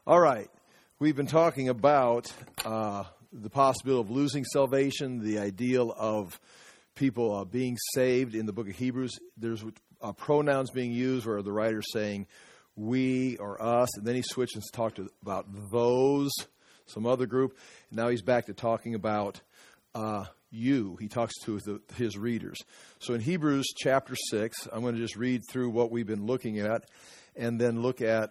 All right. We've been talking about the possibility of losing salvation, the ideal of people being saved in the book of Hebrews. There's pronouns being used where the writer's saying we or us, and then he switched and talked about those, some other group. And now he's back to talking about you. He talks to his readers. So in Hebrews chapter 6, I'm going to just read through what we've been looking at and then look at,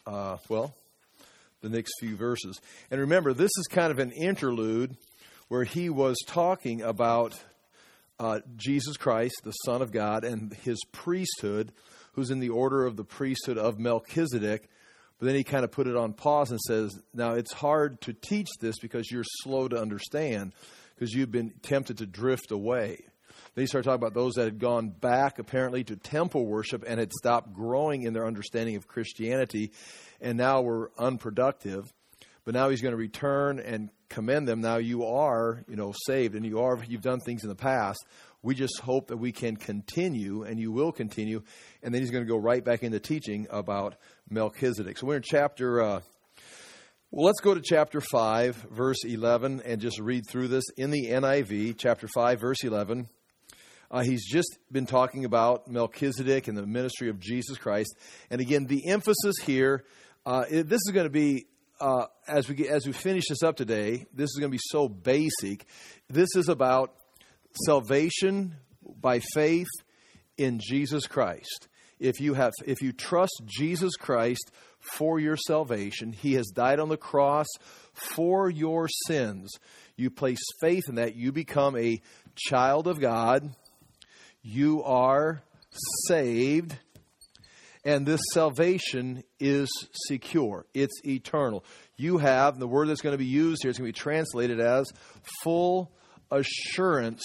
the next few verses. And remember, this is kind of an interlude where he was talking about Jesus Christ, the Son of God, and his priesthood, who's in the order of the priesthood of Melchizedek. But then he kind of put it on pause and says, now it's hard to teach this because you're slow to understand, because you've been tempted to drift away. Then he started talking about those that had gone back apparently to temple worship and had stopped growing in their understanding of Christianity and now were unproductive. But now he's going to return and commend them. Now you are, saved, and you've done things in the past. We just hope that we can continue, and you will continue. And then he's going to go right back into teaching about Melchizedek. So we're in chapter, let's go to chapter 5, verse 11, and just read through this in the NIV, chapter 5, verse 11. He's just been talking about Melchizedek and the ministry of Jesus Christ. And again, the emphasis here, this is going to be, as we finish this up today, this is going to be so basic. This is about salvation by faith in Jesus Christ. If you trust Jesus Christ for your salvation, He has died on the cross for your sins. You place faith in that. You become a child of God. You are saved. And this salvation is secure. It's eternal. You have, the word that's going to be used here is going to be translated as full assurance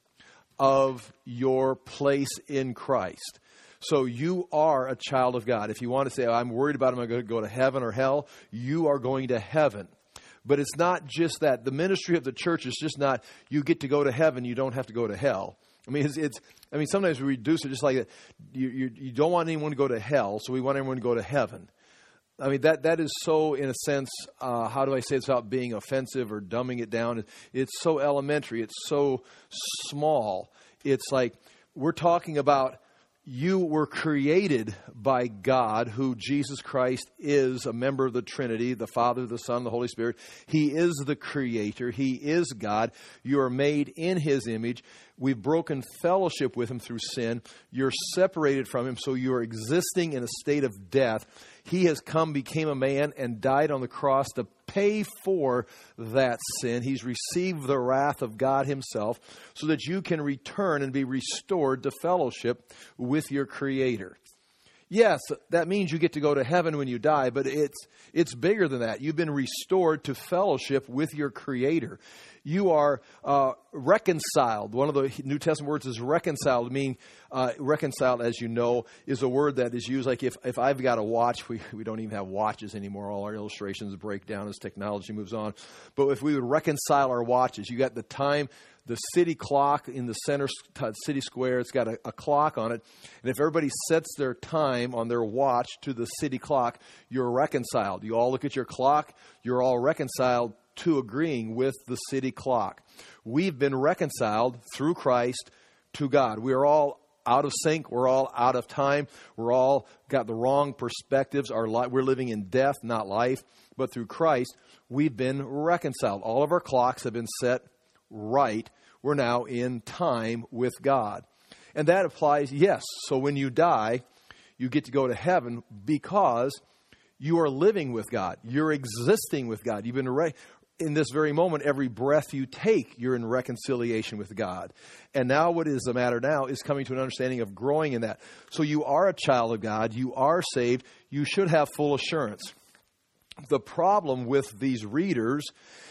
of your place in Christ. So you are a child of God. If you want to say, I'm worried about am I going to go to heaven or hell, you are going to heaven. But it's not just that. The ministry of the church is just not you get to go to heaven, you don't have to go to hell. I mean, sometimes we reduce it just like that. You don't want anyone to go to hell, so we want everyone to go to heaven. I mean, that is so, in a sense, how do I say it's without being offensive or dumbing it down? It's so elementary. It's so small. It's like we're talking about you were created by God, who Jesus Christ is a member of the Trinity, the Father, the Son, the Holy Spirit. He is the Creator. He is God. You are made in His image. We've broken fellowship with Him through sin. You're separated from Him, so you are existing in a state of death. He has come, became a man, and died on the cross to pay for that sin. He's received the wrath of God Himself so that you can return and be restored to fellowship with your Creator. Yes, that means you get to go to heaven when you die, but it's bigger than that. You've been restored to fellowship with your Creator. You are reconciled. One of the New Testament words is reconciled. Meaning, reconciled, as you know, is a word that is used like if I've got a watch, we don't even have watches anymore. All our illustrations break down as technology moves on. But if we would reconcile our watches, you got the time, the city clock in the center city square. It's got a clock on it. And if everybody sets their time on their watch to the city clock, you're reconciled. You all look at your clock. You're all reconciled to agreeing with the city clock. We've been reconciled through Christ to God. We are all out of sync. We're all out of time. We're all got the wrong perspectives. We're living in death, not life. But through Christ, we've been reconciled. All of our clocks have been set right. We're now in time with God. And that applies, yes. So when you die, you get to go to heaven because you are living with God. You're existing with God. You've been in this very moment, every breath you take, you're in reconciliation with God. And now what is the matter now is coming to an understanding of growing in that. So you are a child of God. You are saved. You should have full assurance. The problem with these readers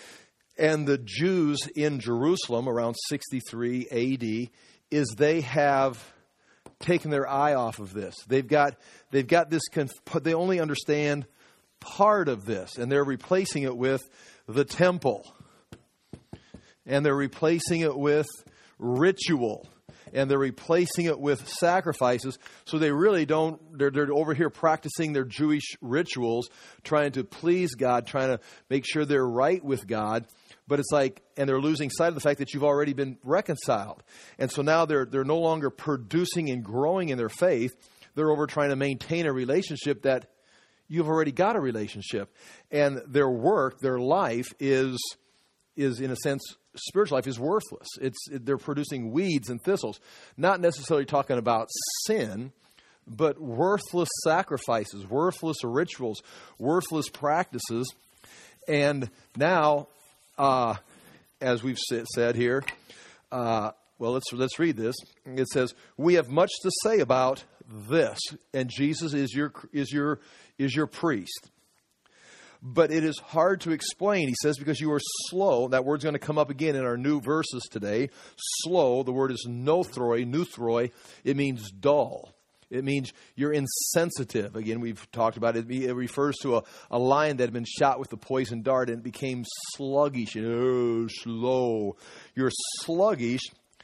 and the Jews in Jerusalem around 63 AD is they have taken their eye off of this. They've got this, they only understand part of this, and they're replacing it with the temple. And they're replacing it with ritual. and they're replacing it with sacrifices. So they really don't, they're over here practicing their Jewish rituals, trying to please God, trying to make sure they're right with God. But it's like, and they're losing sight of the fact that you've already been reconciled. And so now they're no longer producing and growing in their faith. They're over trying to maintain a relationship that you've already got a relationship. And their work, their life is in a sense, spiritual life is worthless. They're producing weeds and thistles. Not necessarily talking about sin, but worthless sacrifices, worthless rituals, worthless practices. And now, as we've said here, let's read this. It says, "We have much to say about this," and Jesus is your priest. "But it is hard to explain," he says, "because you are slow." That word's going to come up again in our new verses today. Slow, the word is nuthroi. It means dull. It means you're insensitive. Again, we've talked about it. It refers to a lion that had been shot with the poison dart and became sluggish. Slow. You're sluggish,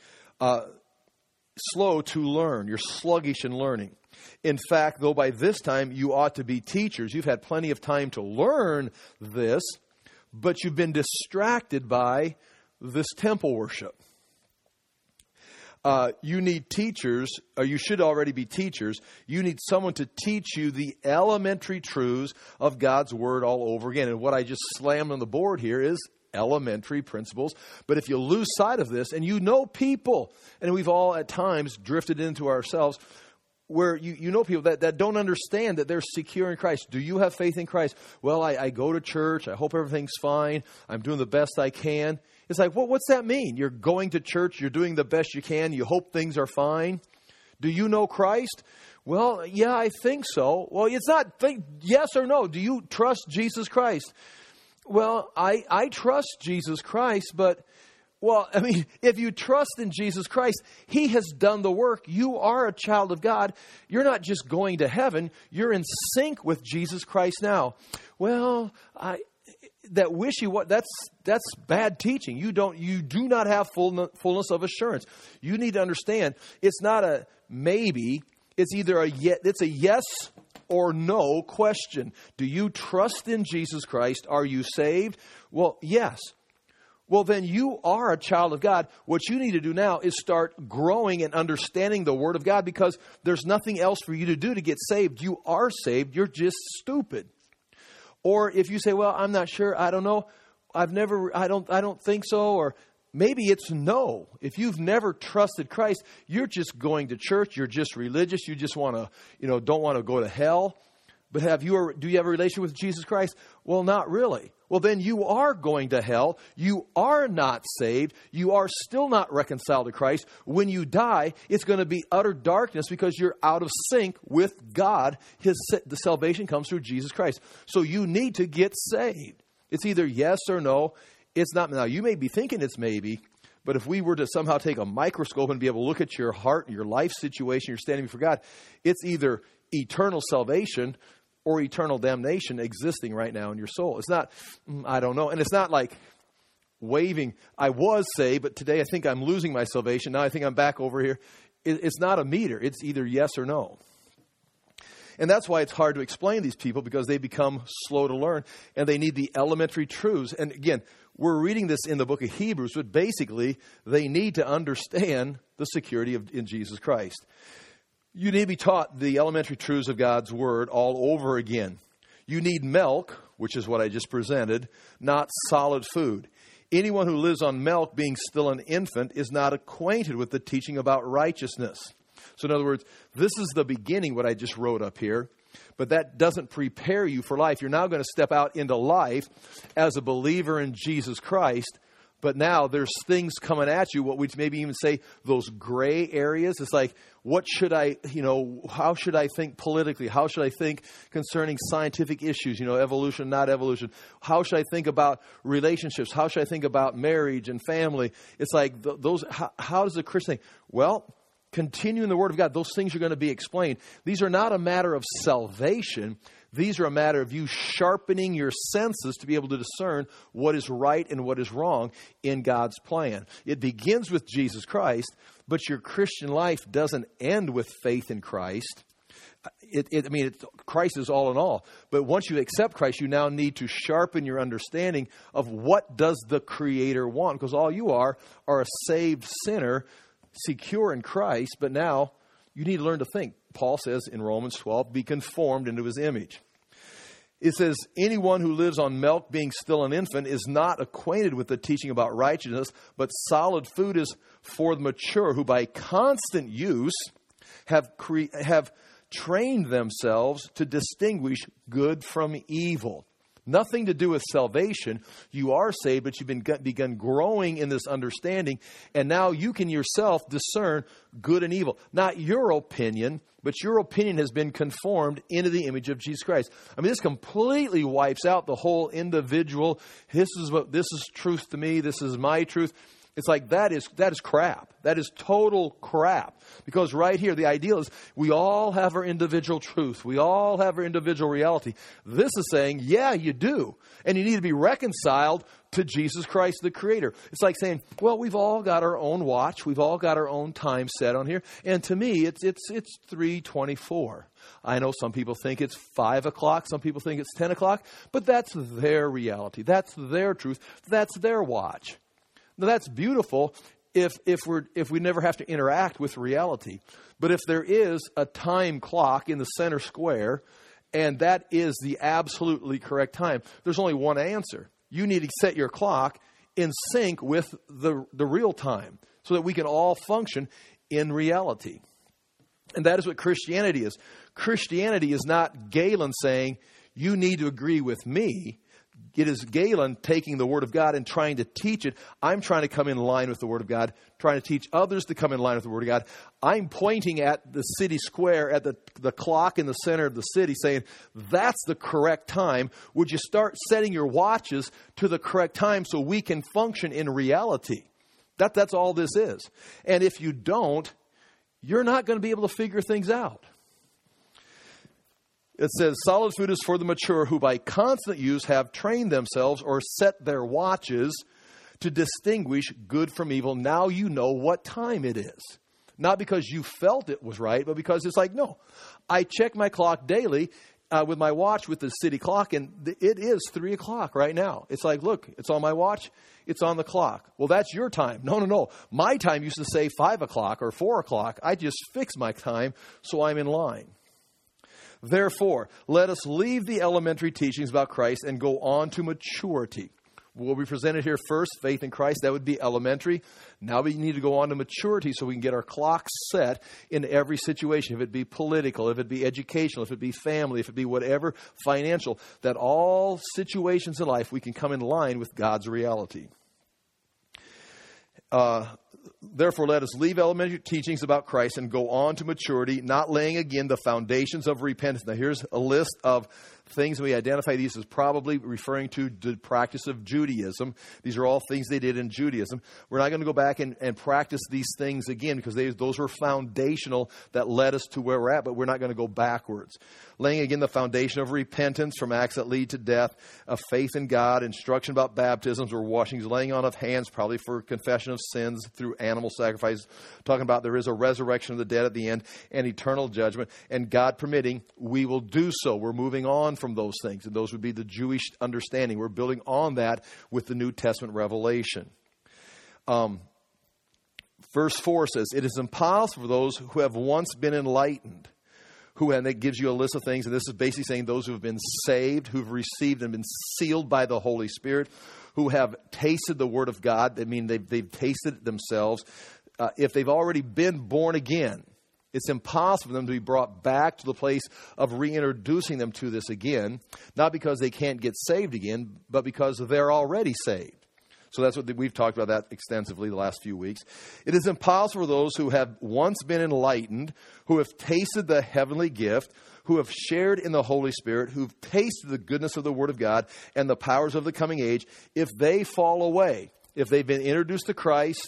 slow to learn. You're sluggish in learning. In fact, though by this time you ought to be teachers, you've had plenty of time to learn this, but you've been distracted by this temple worship. You need teachers, or you should already be teachers. You need someone to teach you the elementary truths of God's Word all over again. And what I just slammed on the board here is elementary principles. But if you lose sight of this, and you know people, and we've all at times drifted into ourselves, where you know people that don't understand that they're secure in Christ. Do you have faith in Christ? Well, I go to church. I hope everything's fine. I'm doing the best I can. It's like, what's that mean? You're going to church. You're doing the best you can. You hope things are fine. Do you know Christ? Well, yeah, I think so. Well, it's not yes or no. Do you trust Jesus Christ? Well, I trust Jesus Christ, but... Well, I mean, if you trust in Jesus Christ, He has done the work. You are a child of God. You're not just going to heaven. You're in sync with Jesus Christ now. Well, that that's bad teaching. You do not have fullness of assurance. You need to understand it's not a maybe. It's either it's a yes or no question. Do you trust in Jesus Christ? Are you saved? Well, yes. Well, then you are a child of God. What you need to do now is start growing and understanding the Word of God, because there's nothing else for you to do to get saved. You are saved. You're just stupid. Or if you say, well, I'm not sure. I don't know. I don't think so. Or maybe it's no. If you've never trusted Christ, you're just going to church. You're just religious. You just want to, don't want to go to hell. But do you have a relationship with Jesus Christ? Well, not really. Well, then you are going to hell. You are not saved. You are still not reconciled to Christ. When you die, it's going to be utter darkness because you're out of sync with God. The salvation comes through Jesus Christ. So you need to get saved. It's either yes or no. It's not. Now, you may be thinking it's maybe, but if we were to somehow take a microscope and be able to look at your heart and your life situation, you're standing before God, it's either eternal salvation or eternal damnation existing right now in your soul. It's not, I don't know. And it's not like waving, I was saved, but today I think I'm losing my salvation. Now I think I'm back over here. It's not a meter. It's either yes or no. And that's why it's hard to explain these people, because they become slow to learn and they need the elementary truths. And again, we're reading this in the book of Hebrews, but basically they need to understand the security in Jesus Christ. You need to be taught the elementary truths of God's Word all over again. You need milk, which is what I just presented, not solid food. Anyone who lives on milk, being still an infant, is not acquainted with the teaching about righteousness. So in other words, this is the beginning, what I just wrote up here, but that doesn't prepare you for life. You're now going to step out into life as a believer in Jesus Christ. But now there's things coming at you, what we'd maybe even say those gray areas. It's like, what should I, how should I think politically? How should I think concerning scientific issues, evolution, not evolution? How should I think about relationships? How should I think about marriage and family? It's like how does a Christian think? Well, continue in the Word of God. Those things are going to be explained. These are not a matter of salvation. These are a matter of you sharpening your senses to be able to discern what is right and what is wrong in God's plan. It begins with Jesus Christ, but your Christian life doesn't end with faith in Christ. Christ is all in all. But once you accept Christ, you now need to sharpen your understanding of what does the Creator want. Because all you are a saved sinner, secure in Christ, but now you need to learn to think. Paul says in Romans 12, be conformed into his image. It says, anyone who lives on milk, being still an infant, is not acquainted with the teaching about righteousness, but solid food is for the mature, who by constant use have trained themselves to distinguish good from evil. Nothing to do with salvation. You are saved, but you've begun growing in this understanding, and now you can yourself discern good and evil. Not your opinion, but your opinion has been conformed into the image of Jesus Christ. This completely wipes out the whole individual. This is truth to me. This is my truth. It's like that is crap. That is total crap. Because right here, the ideal is we all have our individual truth. We all have our individual reality. This is saying, yeah, you do. And you need to be reconciled to Jesus Christ, the Creator. It's like saying, well, we've all got our own watch. We've all got our own time set on here. And to me, it's 3:24. I know some people think it's 5 o'clock. Some people think it's 10 o'clock. But that's their reality. That's their truth. That's their watch. Now, that's beautiful if we never have to interact with reality. But if there is a time clock in the center square, and that is the absolutely correct time, there's only one answer. You need to set your clock in sync with the real time so that we can all function in reality. And that is what Christianity is. Christianity is not Galen saying, you need to agree with me. It is Galen taking the Word of God and trying to teach it. I'm trying to come in line with the Word of God, trying to teach others to come in line with the Word of God. I'm pointing at the city square, at the clock in the center of the city, saying, that's the correct time. Would you start setting your watches to the correct time so we can function in reality? That's all this is. And if you don't, you're not going to be able to figure things out. It says, solid food is for the mature who by constant use have trained themselves or set their watches to distinguish good from evil. Now you know what time it is. Not because you felt it was right, but because it's like, no, I check my clock daily with my watch with the city clock, and it is 3 o'clock right now. It's like, look, it's on my watch. It's on the clock. Well, that's your time. No. My time used to say 5 o'clock or 4 o'clock. I just fixed my time so I'm in line. Therefore, let us leave the elementary teachings about Christ and go on to maturity. What we presented here first, faith in Christ, that would be elementary. Now we need to go on to maturity so we can get our clocks set in every situation. If it be political, if it be educational, if it be family, if it be whatever, financial, that all situations in life we can come in line with God's reality. Therefore, let us leave elementary teachings about Christ and go on to maturity, not laying again the foundations of repentance. Now, here's a list of things we identify these as probably referring to the practice of Judaism. These are all things they did in Judaism. We're not going to go back and practice these things again because those were foundational that led us to where we're at, but we're not going to go backwards. Laying again the foundation of repentance from acts that lead to death, of faith in God, instruction about baptisms or washings, laying on of hands probably for confession of sins through animal sacrifice, talking about there is a resurrection of the dead at the end and eternal judgment, and God permitting, we will do so. We're moving on from those things, and those would be the Jewish understanding. We're building on that with the New Testament revelation. Verse 4 says, it is impossible for those who have once been enlightened, and it gives you a list of things, and this is basically saying those who have been saved, who've received and been sealed by the Holy Spirit, who have tasted the Word of God. I mean, they've tasted it themselves. If they've already been born again, it's impossible for them to be brought back to the place of reintroducing them to this again, not because they can't get saved again, but because they're already saved. So that's what we've talked about that extensively the last few weeks. It is impossible for those who have once been enlightened, who have tasted the heavenly gift, who have shared in the Holy Spirit, who've tasted the goodness of the Word of God and the powers of the coming age, if they fall away, if they've been introduced to Christ,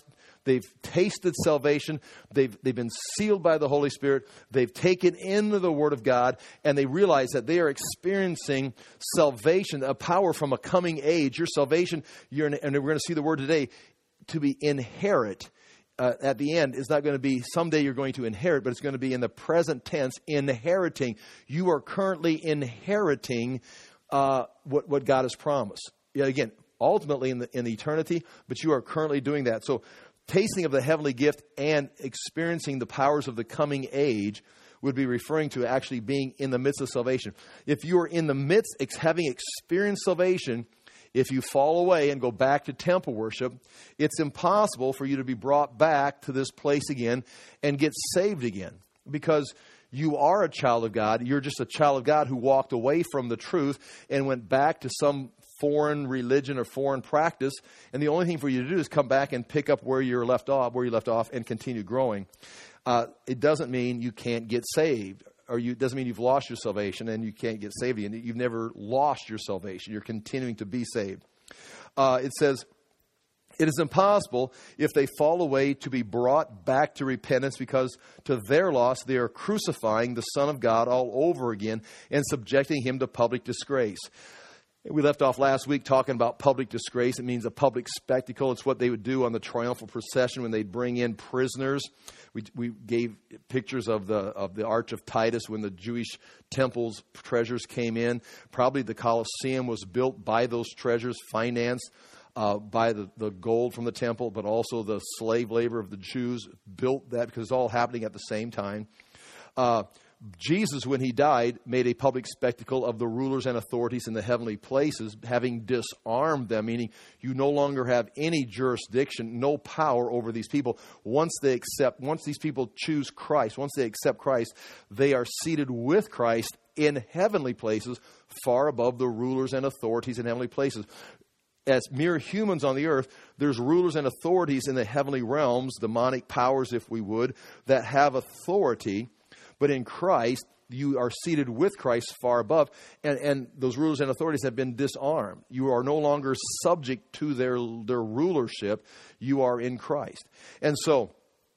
They've tasted salvation. They've been sealed by the Holy Spirit. They've taken in the Word of God, and they realize that they are experiencing salvation, a power from a coming age. Your salvation, and we're going to see the word today, to be inherit. At the end is not going to be someday you're going to inherit, but it's going to be in the present tense, inheriting. You are currently inheriting what God has promised. Yeah, again, ultimately in eternity, but you are currently doing that. So tasting of the heavenly gift and experiencing the powers of the coming age would be referring to actually being in the midst of salvation. If you are in the midst, having experienced salvation, if you fall away and go back to temple worship, it's impossible for you to be brought back to this place again and get saved again. Because you are a child of God. You're just a child of God who walked away from the truth and went back to some foreign religion or foreign practice. And the only thing for you to do is come back and pick up where you left off and continue growing. It doesn't mean you can't get saved. It doesn't mean you've lost your salvation and you can't get saved again. You've never lost your salvation. You're continuing to be saved. It says, it is impossible if they fall away to be brought back to repentance, because to their loss they are crucifying the Son of God all over again and subjecting him to public disgrace. We left off last week talking about public disgrace. It means a public spectacle. It's what they would do on the triumphal procession when they'd bring in prisoners. We gave pictures of the Arch of Titus when the Jewish temple's treasures came in. Probably the Colosseum was built by those treasures, financed by the gold from the temple, but also the slave labor of the Jews built that, because it's all happening at the same time. Jesus, when he died, made a public spectacle of the rulers and authorities in the heavenly places, having disarmed them, meaning you no longer have any jurisdiction, no power over these people. Once these people choose Christ, once they accept Christ, they are seated with Christ in heavenly places, far above the rulers and authorities in heavenly places. As mere humans on the earth, there's rulers and authorities in the heavenly realms, demonic powers, if we would, that have authority. But in Christ, you are seated with Christ far above, and those rulers and authorities have been disarmed. You are no longer subject to their rulership. You are in Christ. And so,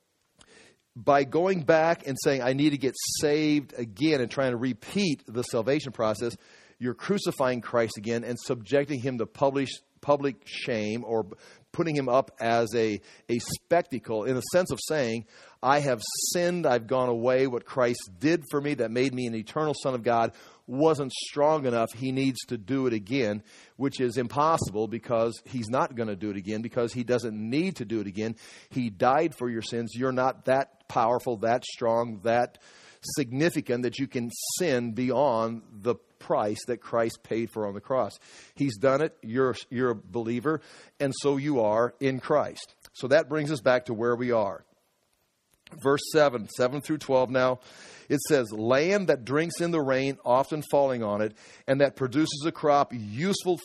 by going back and saying, I need to get saved again, and trying to repeat the salvation process, you're crucifying Christ again and subjecting him to public shame, or putting him up as a spectacle, in the sense of saying, I have sinned, I've gone away. What Christ did for me that made me an eternal Son of God wasn't strong enough. He needs to do it again, which is impossible, because he's not going to do it again, because he doesn't need to do it again. He died for your sins. You're not that powerful, that strong, that significant that you can sin beyond the price that Christ paid for on the cross. He's done it. You're a believer, and so you are in Christ. So that brings us back to where we are. Verse 7 through 12 now, it says, land that drinks in the rain, often falling on it, and that produces a crop useful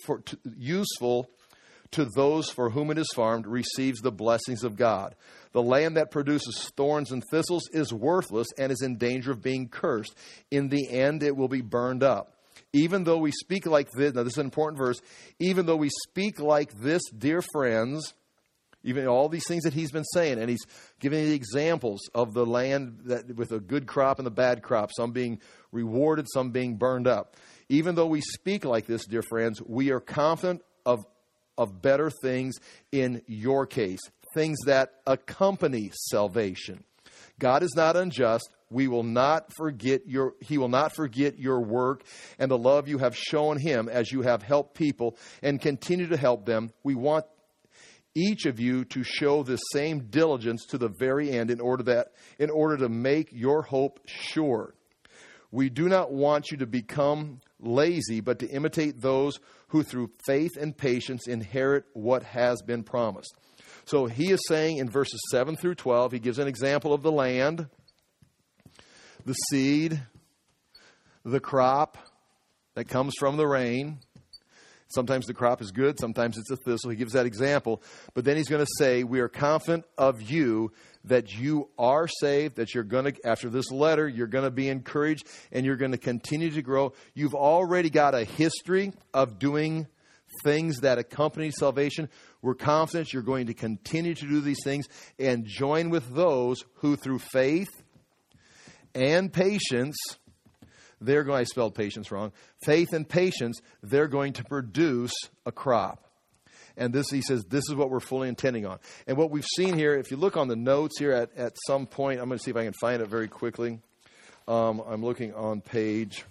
to those for whom it is farmed, receives the blessings of God. The land that produces thorns and thistles is worthless and is in danger of being cursed. In the end, it will be burned up. Even though we speak like this, now this is an important verse, even though we speak like this, dear friends, even all these things that he's been saying, and he's giving the examples of the land that with a good crop and the bad crop, some being rewarded, some being burned up. Even though we speak like this, dear friends, we are confident of better things in your case, things that accompany salvation. God is not unjust. He will not forget your work and the love you have shown him as you have helped people and continue to help them. We want each of you to show the same diligence to the very end in order to make your hope sure. We do not want you to become lazy, but to imitate those who through faith and patience inherit what has been promised. So he is saying in verses 7 through 12, he gives an example of the land, the seed, the crop that comes from the rain. Sometimes the crop is good, sometimes it's a thistle. He gives that example. But then he's going to say, we are confident of you that you are saved, that you're going to, after this letter, you're going to be encouraged and you're going to continue to grow. You've already got a history of doing things that accompany salvation. We're confident you're going to continue to do these things and join with those who through faith and patience, I spelled patience wrong. Faith and patience, they're going to produce a crop. And this, he says, this is what we're fully intending on. And what we've seen here, if you look on the notes here at some point, I'm going to see if I can find it very quickly. I'm looking on page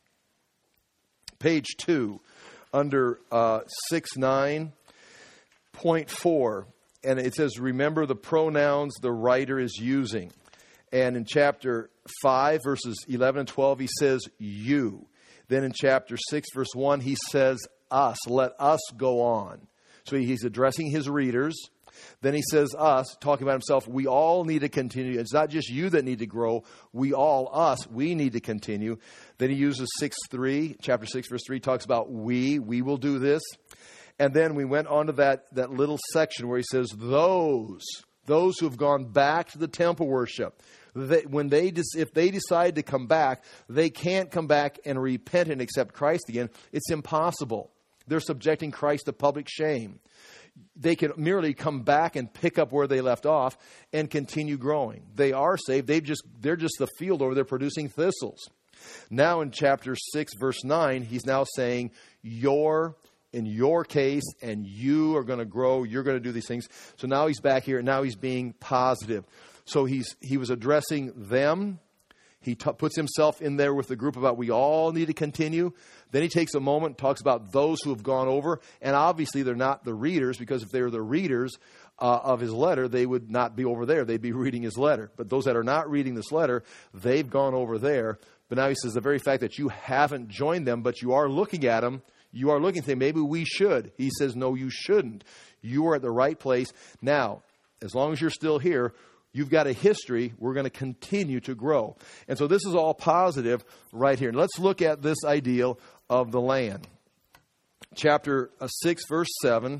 2 under 6:9.4. And it says, remember the pronouns the writer is using. And in chapter 5, verses 11 and 12, he says, you. Then in chapter 6, verse 1, he says, us. Let us go on. So he's addressing his readers. Then he says us, talking about himself. We all need to continue. It's not just you that need to grow. We need to continue. Then he uses 6:3, chapter 6, verse 3, talks about we will do this. And then we went on to that little section where he says those who have gone back to the temple worship. If they decide to come back, they can't come back and repent and accept Christ again. It's impossible. They're subjecting Christ to public shame. They can merely come back and pick up where they left off and continue growing. They are saved. They're just the field over there producing thistles. Now in chapter 6, verse 9, he's now saying, in your case, and you are going to grow. You're going to do these things. So now he's back here, and now he's being positive. So he was addressing them. He puts himself in there with the group about we all need to continue. Then he takes a moment and talks about those who have gone over. And obviously they're not the readers, because if they were the readers of his letter, they would not be over there. They'd be reading his letter. But those that are not reading this letter, they've gone over there. But now he says the very fact that you haven't joined them, but you are looking at them, you are looking and saying, maybe we should. He says, no, you shouldn't. You are at the right place. Now, as long as you're still here, you've got a history. We're going to continue to grow. And so this is all positive right here. And let's look at this ideal of the land. Chapter 6, verse 7.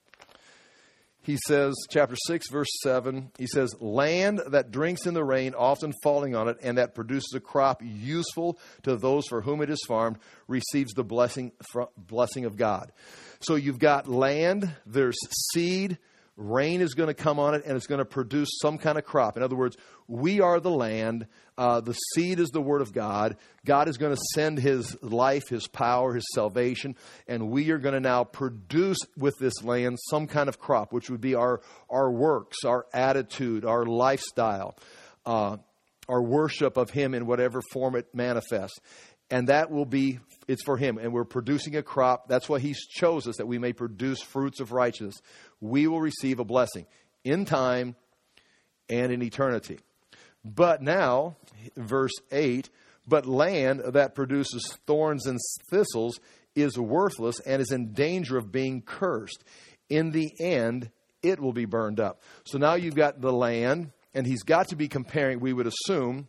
He says, chapter 6, verse 7, he says, land that drinks in the rain, often falling on it, and that produces a crop useful to those for whom it is farmed, receives the blessing of God. So you've got land, there's seed, rain is going to come on it, and it's going to produce some kind of crop. In other words, we are the land. The seed is the word of God. God is going to send his life, his power, his salvation, and we are going to now produce with this land some kind of crop, which would be our works, our attitude, our lifestyle, our worship of him in whatever form it manifests. And that will be, it's for him. And we're producing a crop. That's why he's chose us, that we may produce fruits of righteousness. We will receive a blessing in time and in eternity. But now, verse 8, but land that produces thorns and thistles is worthless and is in danger of being cursed. In the end, it will be burned up. So now you've got the land, and he's got to be comparing, we would assume,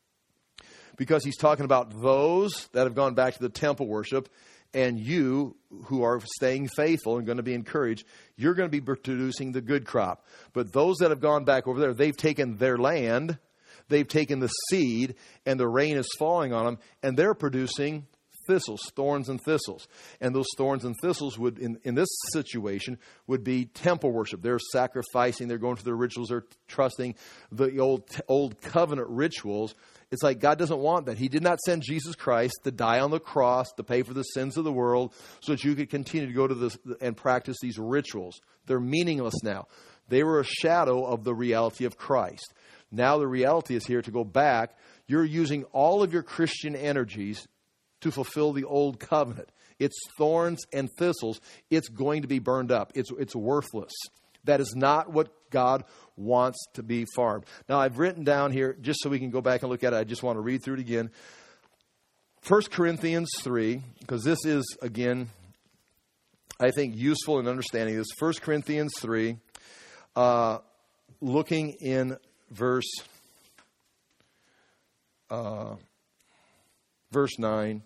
because he's talking about those that have gone back to the temple worship, and you who are staying faithful and going to be encouraged, you're going to be producing the good crop. But those that have gone back over there, they've taken their land, they've taken the seed, and the rain is falling on them, and they're producing thistles, thorns and thistles. And those thorns and thistles would, in this situation, would be temple worship. They're sacrificing, they're going through the rituals, they're trusting the old covenant rituals. It's like God doesn't want that. He did not send Jesus Christ to die on the cross to pay for the sins of the world so that you could continue to go to this and practice these rituals. They're meaningless now. They were a shadow of the reality of Christ. Now the reality is here to go back. You're using all of your Christian energies to fulfill the old covenant. It's thorns and thistles. It's going to be burned up. It's worthless. That is not what God wants to be farmed. Now, I've written down here, just so we can go back and look at it, I just want to read through it again. 1 Corinthians 3, because this is, again, I think useful in understanding this. 1 Corinthians 3, looking in verse 9.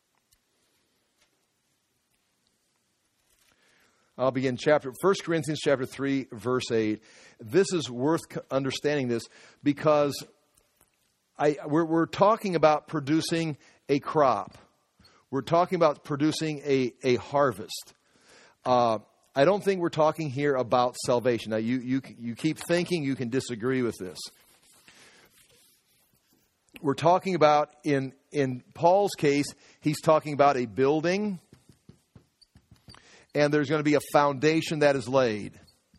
I'll begin 1 Corinthians chapter 3, verse 8. This is worth understanding this because we're talking about producing a crop. We're talking about producing a harvest. I don't think we're talking here about salvation. Now, you keep thinking you can disagree with this. We're talking about, in Paul's case, he's talking about a building, and there's going to be a foundation that is laid.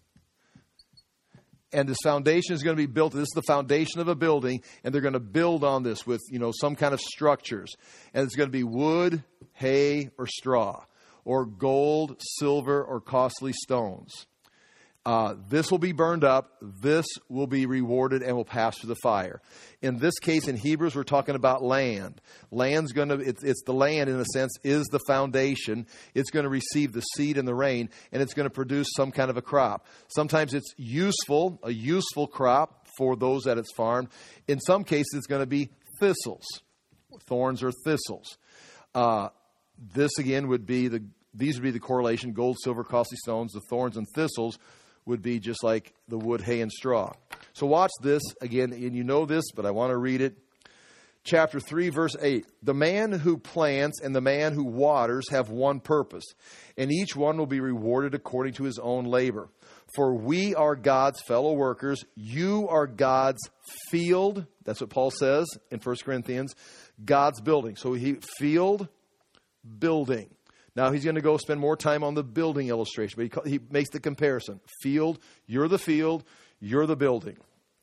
And this foundation is going to be built. This is the foundation of a building, and they're going to build on this with, some kind of structures. And it's going to be wood, hay, or straw, or gold, silver, or costly stones. This will be burned up. This will be rewarded and will pass through the fire. In this case, in Hebrews, we're talking about land. Land's going to, it's the land, in a sense, is the foundation. It's going to receive the seed and the rain, and it's going to produce some kind of a crop. Sometimes it's a useful crop for those that it's farmed. In some cases, it's going to be thistles, thorns or thistles. This again these would be the correlation: gold, silver, costly stones. The thorns and thistles would be just like the wood, hay, and straw. So watch this again, and you know this, but I want to read it. Chapter 3, verse 8. The man who plants and the man who waters have one purpose, and each one will be rewarded according to his own labor. For we are God's fellow workers. You are God's field. That's what Paul says in 1 Corinthians. God's building. So field, building. Now he's going to go spend more time on the building illustration, but he makes the comparison. Field, you're the field, you're the building.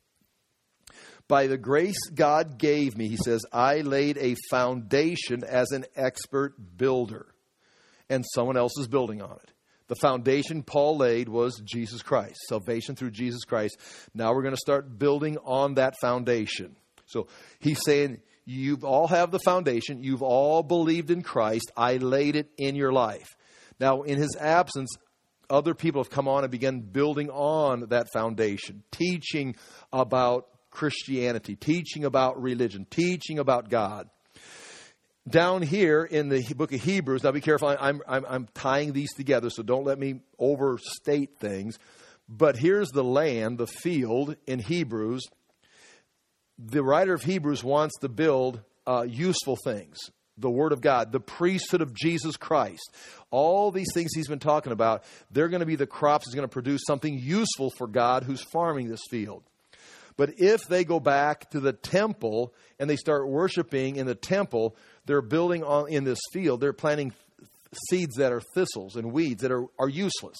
By the grace God gave me, he says, I laid a foundation as an expert builder, and someone else is building on it. The foundation Paul laid was Jesus Christ, salvation through Jesus Christ. Now we're going to start building on that foundation. So he's saying, you all have the foundation. You've all believed in Christ. I laid it in your life. Now, in his absence, other people have come on and begun building on that foundation, teaching about Christianity, teaching about religion, teaching about God. Down here in the book of Hebrews, now be careful, I'm tying these together, so don't let me overstate things. But here's the land, the field in Hebrews. The writer of Hebrews wants to build useful things. The Word of God, the priesthood of Jesus Christ. All these things he's been talking about, they're going to be the crops that's going to produce something useful for God who's farming this field. But if they go back to the temple and they start worshiping in the temple, they're building on in this field, they're planting seeds that are thistles and weeds that are useless.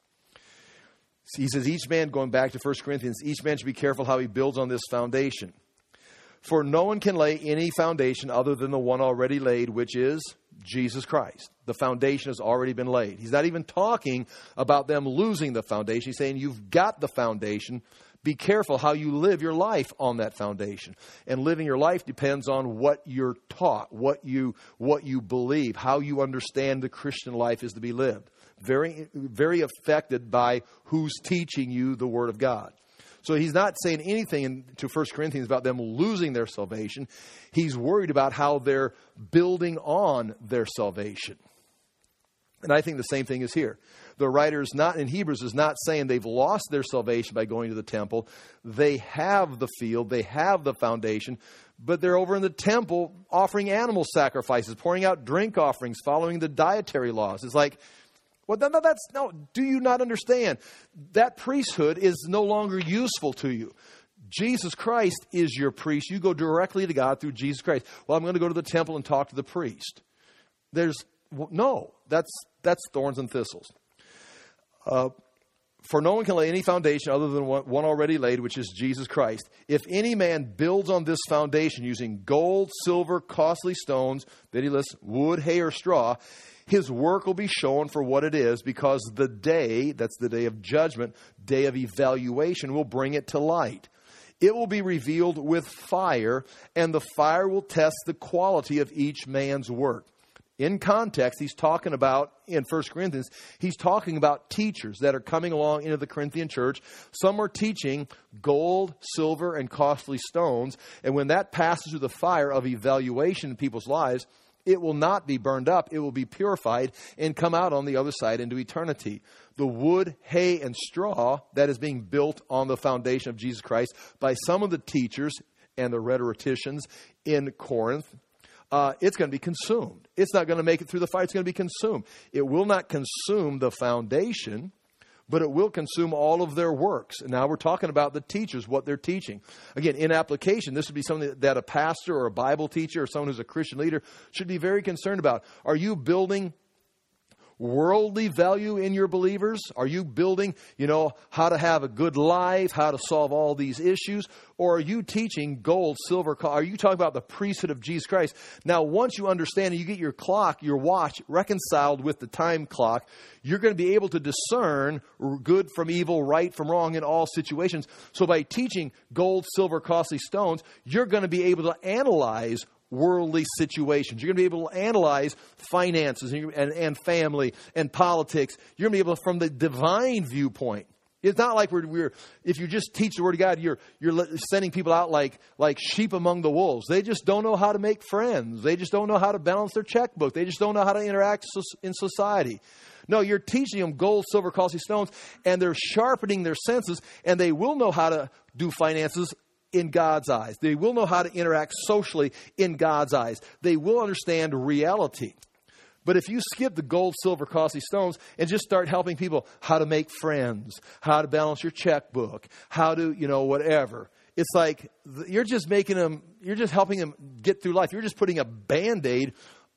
He says each man, going back to 1 Corinthians, each man should be careful how he builds on this foundation. For no one can lay any foundation other than the one already laid, which is Jesus Christ. The foundation has already been laid. He's not even talking about them losing the foundation. He's saying you've got the foundation. Be careful how you live your life on that foundation. And living your life depends on what you're taught, what you believe, how you understand the Christian life is to be lived. Very, very affected by who's teaching you the Word of God. So he's not saying anything to 1 Corinthians about them losing their salvation. He's worried about how they're building on their salvation. And I think the same thing is here. The writer is not in Hebrews is not saying they've lost their salvation by going to the temple. They have the field, they have the foundation, but they're over in the temple offering animal sacrifices, pouring out drink offerings, following the dietary laws. It's like, well, do you not understand? That priesthood is no longer useful to you. Jesus Christ is your priest. You go directly to God through Jesus Christ. Well, I'm going to go to the temple and talk to the priest. That's thorns and thistles. For no one can lay any foundation other than one already laid, which is Jesus Christ. If any man builds on this foundation using gold, silver, costly stones, then he lists wood, hay, or straw, his work will be shown for what it is, because the day, that's the day of judgment, day of evaluation, will bring it to light. It will be revealed with fire, and the fire will test the quality of each man's work. In context, he's talking about, in 1 Corinthians, he's talking about teachers that are coming along into the Corinthian church. Some are teaching gold, silver, and costly stones, and when that passes through the fire of evaluation in people's lives, it will not be burned up. It will be purified and come out on the other side into eternity. The wood, hay, and straw that is being built on the foundation of Jesus Christ by some of the teachers and the rhetoricians in Corinth it's going to be consumed. It's not going to make it through the fire. It's going to be consumed. It will not consume the foundation, but it will consume all of their works. And now we're talking about the teachers, what they're teaching. Again, in application, this would be something that a pastor or a Bible teacher or someone who's a Christian leader should be very concerned about. Are you building worldly value in your believers? Are you building, how to have a good life, how to solve all these issues? Or are you teaching gold, silver, are you talking about the priesthood of Jesus Christ? Now, once you understand and you get your clock, your watch reconciled with the time clock, you're going to be able to discern good from evil, right from wrong in all situations. So by teaching gold, silver, costly stones, you're going to be able to analyze worldly situations. You're going to be able to analyze finances and family and politics. You're going to be able to, from the divine viewpoint. It's not like if you just teach the Word of God, you're sending people out like sheep among the wolves. They just don't know how to make friends. They just don't know how to balance their checkbook. They just don't know how to interact in society. No, you're teaching them gold, silver, costly stones, and they're sharpening their senses, and they will know how to do finances in God's eyes. They will know how to interact socially in God's eyes. They will understand reality. But if you skip the gold, silver, costly stones and just start helping people how to make friends, how to balance your checkbook, how to, whatever, it's like you're just helping them get through life. You're just putting a Band-Aid,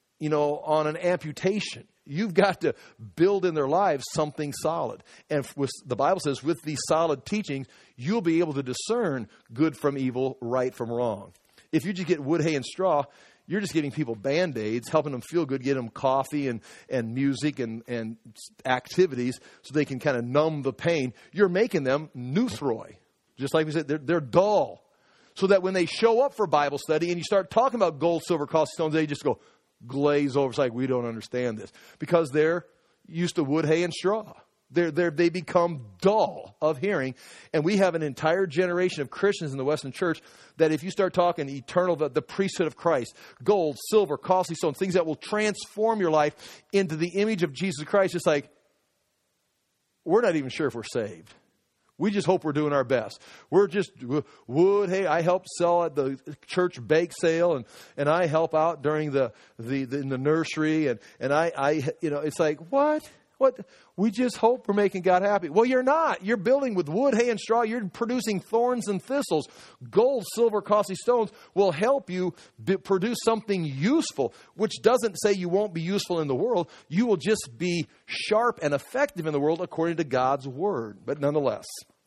on an amputation. You've got to build in their lives something solid. And the Bible says with these solid teachings, you'll be able to discern good from evil, right from wrong. If you just get wood, hay, and straw, you're just giving people Band-Aids, helping them feel good, get them coffee and music and activities so they can kind of numb the pain. You're making them Nuthroi. Just like we said, they're dull. So that when they show up for Bible study and you start talking about gold, silver, costly stones, they just go glaze over. It's like, we don't understand this. Because they're used to wood, hay, and straw. They become dull of hearing. And we have an entire generation of Christians in the Western Church that if you start talking eternal, the priesthood of Christ, gold, silver, costly stones, things that will transform your life into the image of Jesus Christ, it's like, we're not even sure if we're saved. We just hope we're doing our best. We're just wood. Hey, I help sell at the church bake sale, and I help out during the in the nursery, and I it's like, what? We just hope we're making God happy. Well, you're not. You're building with wood, hay, and straw. You're producing thorns and thistles. Gold, silver, costly stones will help you produce something useful, which doesn't say you won't be useful in the world. You will just be sharp and effective in the world according to God's word. But nonetheless,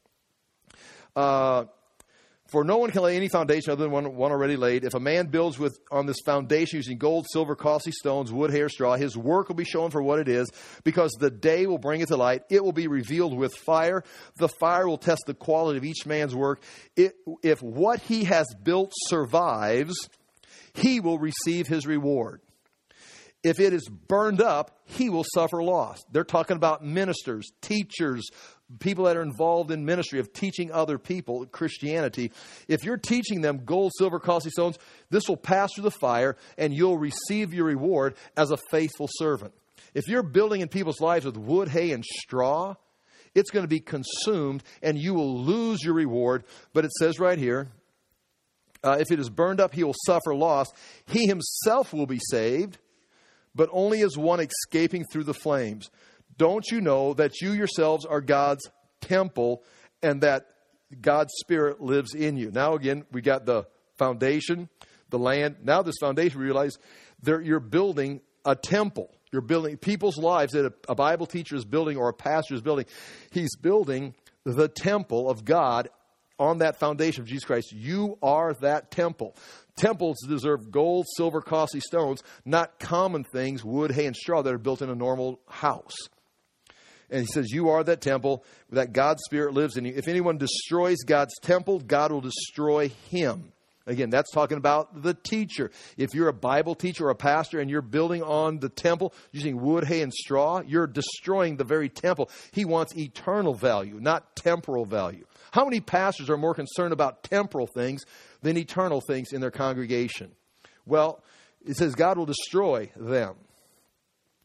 for no one can lay any foundation other than one already laid. If a man builds on this foundation using gold, silver, costly stones, wood, hay, or straw, his work will be shown for what it is, because the day will bring it to light. It will be revealed with fire. The fire will test the quality of each man's work. If what he has built survives, he will receive his reward. If it is burned up, he will suffer loss. They're talking about ministers, teachers, people that are involved in ministry of teaching other people Christianity. If you're teaching them gold, silver, costly stones, this will pass through the fire and you'll receive your reward as a faithful servant. If you're building in people's lives with wood, hay, and straw, it's going to be consumed and you will lose your reward. But it says right here, if it is burned up, he will suffer loss. He himself will be saved, but only as one escaping through the flames. Don't you know that you yourselves are God's temple and that God's Spirit lives in you? Now again, we got the foundation, the land. Now this foundation, we realize you're building a temple. You're building people's lives that a Bible teacher is building or a pastor is building. He's building the temple of God on that foundation of Jesus Christ. You are that temple. Temples deserve gold, silver, costly stones, not common things, wood, hay, and straw that are built in a normal house. And he says, you are that temple, that God's Spirit lives in you. If anyone destroys God's temple, God will destroy him. Again, that's talking about the teacher. If you're a Bible teacher or a pastor and you're building on the temple using wood, hay, and straw, you're destroying the very temple. He wants eternal value, not temporal value. How many pastors are more concerned about temporal things than eternal things in their congregation? Well, it says God will destroy them.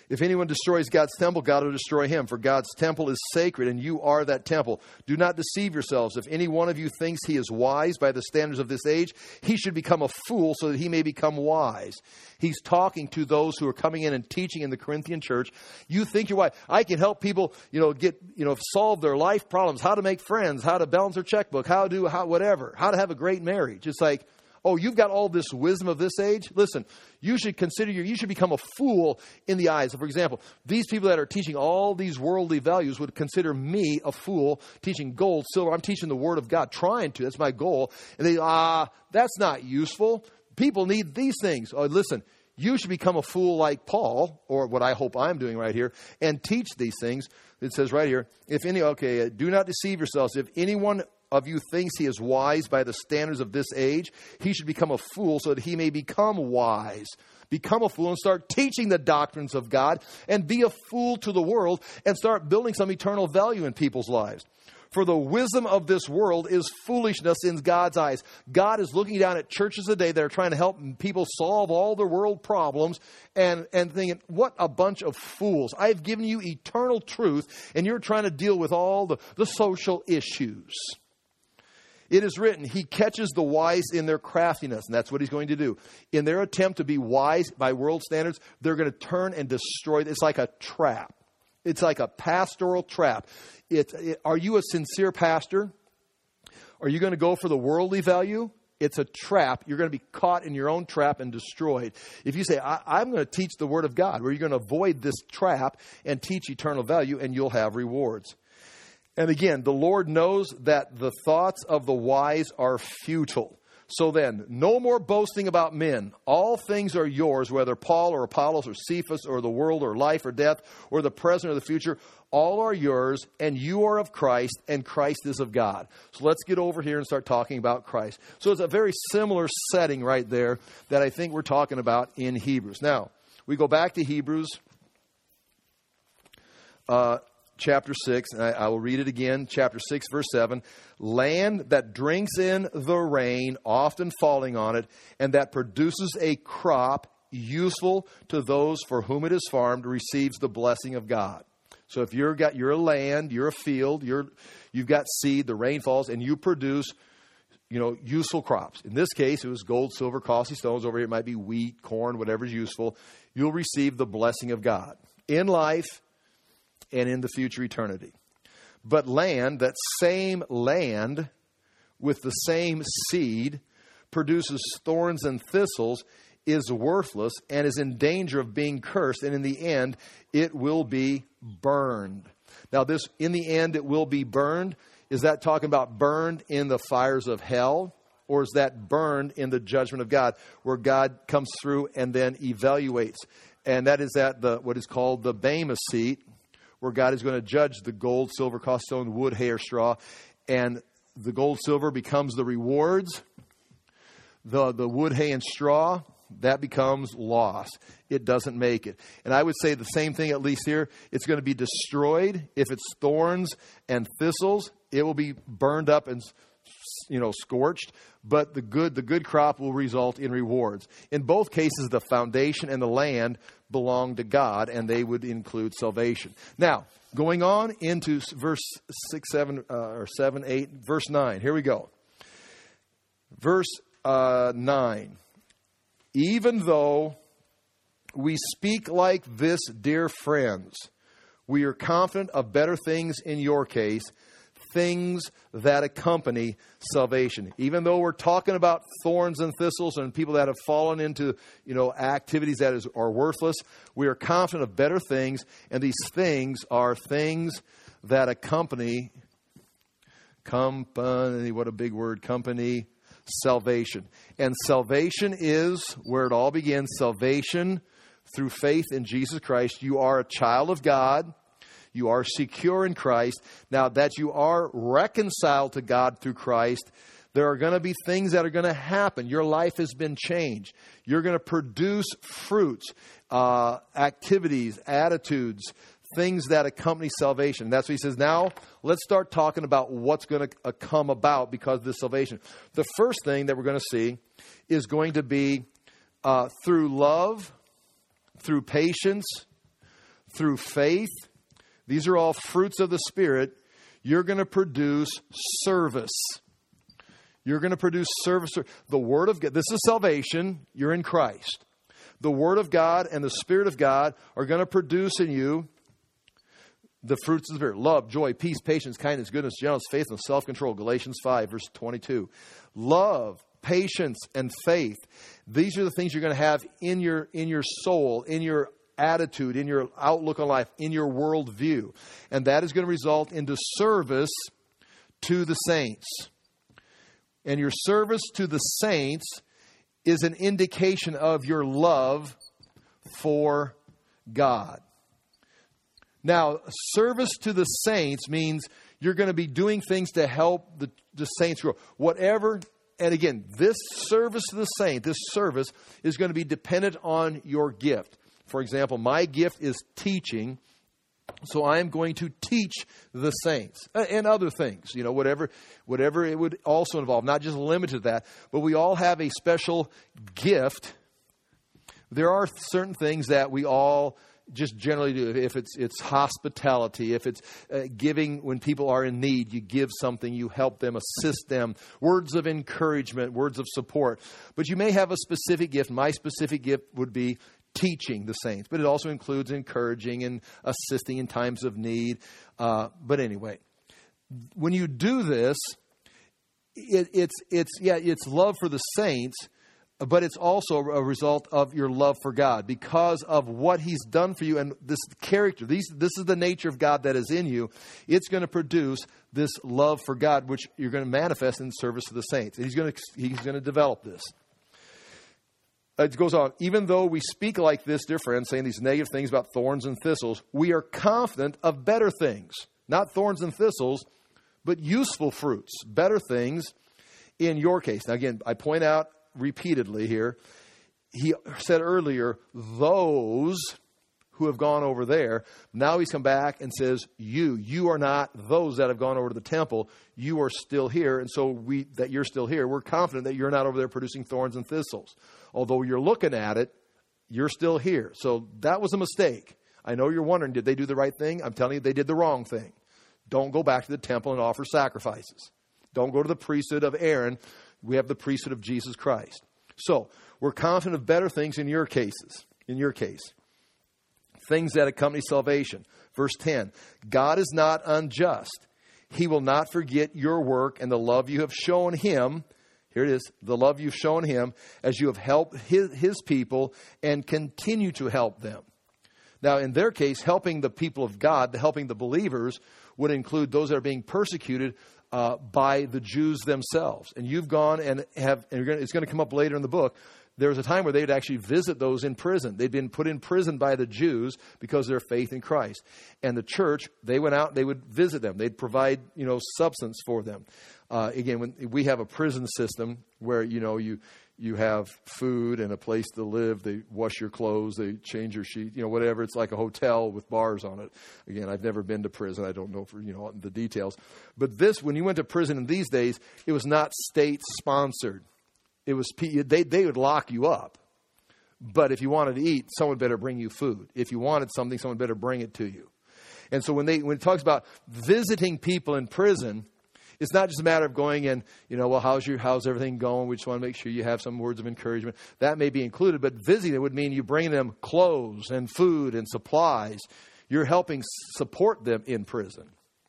If anyone destroys God's temple, God will destroy him. For God's temple is sacred, and you are that temple. Do not deceive yourselves. If any one of you thinks he is wise by the standards of this age, he should become a fool so that he may become wise. He's talking to those who are coming in and teaching in the Corinthian church. You think you're wise. I can help people, solve their life problems, how to make friends, how to balance their checkbook, how to have a great marriage. It's like, oh, you've got all this wisdom of this age? Listen, you should become a fool in the eyes. For example, these people that are teaching all these worldly values would consider me a fool teaching gold, silver. I'm teaching the Word of God, trying to. That's my goal. And they, that's not useful. People need these things. Oh, listen, you should become a fool like Paul, or what I hope I'm doing right here, and teach these things. It says right here, do not deceive yourselves. If anyone of you thinks he is wise by the standards of this age, he should become a fool so that he may become wise. Become a fool and start teaching the doctrines of God and be a fool to the world and start building some eternal value in people's lives. For the wisdom of this world is foolishness in God's eyes. God is looking down at churches today that are trying to help people solve all their world problems and thinking, what a bunch of fools. I've given you eternal truth and you're trying to deal with all the social issues. It is written, he catches the wise in their craftiness, and that's what he's going to do. In their attempt to be wise by world standards, they're going to turn and destroy. It's like a trap. It's like a pastoral trap. Are you a sincere pastor? Are you going to go for the worldly value? It's a trap. You're going to be caught in your own trap and destroyed. If you say, I'm going to teach the Word of God, where you're going to avoid this trap and teach eternal value, and you'll have rewards. And again, the Lord knows that the thoughts of the wise are futile. So then, no more boasting about men. All things are yours, whether Paul or Apollos or Cephas or the world or life or death or the present or the future. All are yours, and you are of Christ, and Christ is of God. So let's get over here and start talking about Christ. So it's a very similar setting right there that I think we're talking about in Hebrews. Now, we go back to Hebrews chapter 6, and I will read it again, chapter 6, verse 7. Land that drinks in the rain, often falling on it, and that produces a crop useful to those for whom it is farmed, receives the blessing of God. So if you're a land, you're a field, you've got seed, the rain falls, and you produce, useful crops. In this case, it was gold, silver, costly stones. Over here, it might be wheat, corn, whatever's useful. You'll receive the blessing of God in life and in the future eternity. But land, that same land with the same seed, produces thorns and thistles, is worthless, and is in danger of being cursed, and in the end, it will be burned. Now this, in the end, it will be burned. Is that talking about burned in the fires of hell? Or is that burned in the judgment of God, where God comes through and then evaluates? And that is at what is called the Bema seat, where God is going to judge the gold, silver, costly stone, wood, hay, or straw. And the gold, silver becomes the rewards. The wood, hay, and straw, that becomes loss. It doesn't make it. And I would say the same thing, at least here. It's going to be destroyed. If it's thorns and thistles, it will be burned up and scorched. But the good crop will result in rewards. In both cases, the foundation and the land belong to God, and they would include salvation. Now, going on into verse 7, 8, verse 9. Here we go. Verse 9. Even though we speak like this, dear friends, we are confident of better things in your case, things that accompany salvation. Even though we're talking about thorns and thistles and people that have fallen into, activities that are worthless, we are confident of better things, and these things are things that accompany, what a big word, company, salvation. And salvation is where it all begins. Salvation through faith in Jesus Christ. You are a child of God. You are secure in Christ. Now that you are reconciled to God through Christ, there are going to be things that are going to happen. Your life has been changed. You're going to produce fruits, activities, attitudes, things that accompany salvation. That's what he says. Now, let's start talking about what's going to come about because of this salvation. The first thing that we're going to see is going to be through love, through patience, through faith. These are all fruits of the Spirit. You're going to produce service. You're going to produce service. The Word of God, this is salvation. You're in Christ. The Word of God and the Spirit of God are going to produce in you the fruits of the Spirit. Love, joy, peace, patience, kindness, goodness, gentleness, faith, and self-control. Galatians 5, verse 22. Love, patience, and faith. These are the things you're going to have in your soul, in your attitude, in your outlook on life, in your worldview. And that is going to result into service to the saints. And your service to the saints is an indication of your love for God. Now, service to the saints means you're going to be doing things to help the saints grow. Whatever, and again, this service to the saint, this service is going to be dependent on your gift. For example, my gift is teaching, so I am going to teach the saints and other things, whatever it would also involve, not just limited to that, but we all have a special gift. There are certain things that we all just generally do. If it's hospitality, if it's giving when people are in need, you give something, you help them, assist them, words of encouragement, words of support. But you may have a specific gift. My specific gift would be teaching the saints, but it also includes encouraging and assisting in times of need. But anyway, when you do this, it's love for the saints, but it's also a result of your love for God because of what He's done for you and this character. This is the nature of God that is in you. It's going to produce this love for God, which you're going to manifest in service to the saints. He's going to develop this. It goes on. Even though we speak like this, dear friends, saying these negative things about thorns and thistles, we are confident of better things. Not thorns and thistles, but useful fruits. Better things in your case. Now again, I point out repeatedly here, he said earlier, those who have gone over there. Now he's come back and says, you are not those that have gone over to the temple. You are still here. And so that you're still here, we're confident that you're not over there producing thorns and thistles. Although you're looking at it, you're still here. So that was a mistake. I know you're wondering, did they do the right thing? I'm telling you, they did the wrong thing. Don't go back to the temple and offer sacrifices. Don't go to the priesthood of Aaron. We have the priesthood of Jesus Christ. So we're confident of better things in your cases. In your case, things that accompany salvation. Verse 10, God is not unjust. He will not forget your work and the love you have shown Him. Here it is, the love you've shown Him as you have helped His people and continue to help them. Now, in their case, helping the people of God, helping the believers, would include those that are being persecuted by the Jews themselves. And you've gone and it's going to come up later in the book. There was a time where they would actually visit those in prison. They'd been put in prison by the Jews because of their faith in Christ. And the church, they went out, they would visit them. They'd provide, substance for them. Again, when we have a prison system where, you have food and a place to live. They wash your clothes. They change your sheet, whatever. It's like a hotel with bars on it. Again, I've never been to prison. I don't know for, the details. But this, when you went to prison in these days, it was not state sponsored. It was, they would lock you up. But if you wanted to eat, someone better bring you food. If you wanted something, someone better bring it to you. And so when it talks about visiting people in prison, it's not just a matter of going and, how's everything going? We just want to make sure you have some words of encouragement. That may be included, but visiting would mean you bring them clothes and food and supplies. You're helping support them in prison.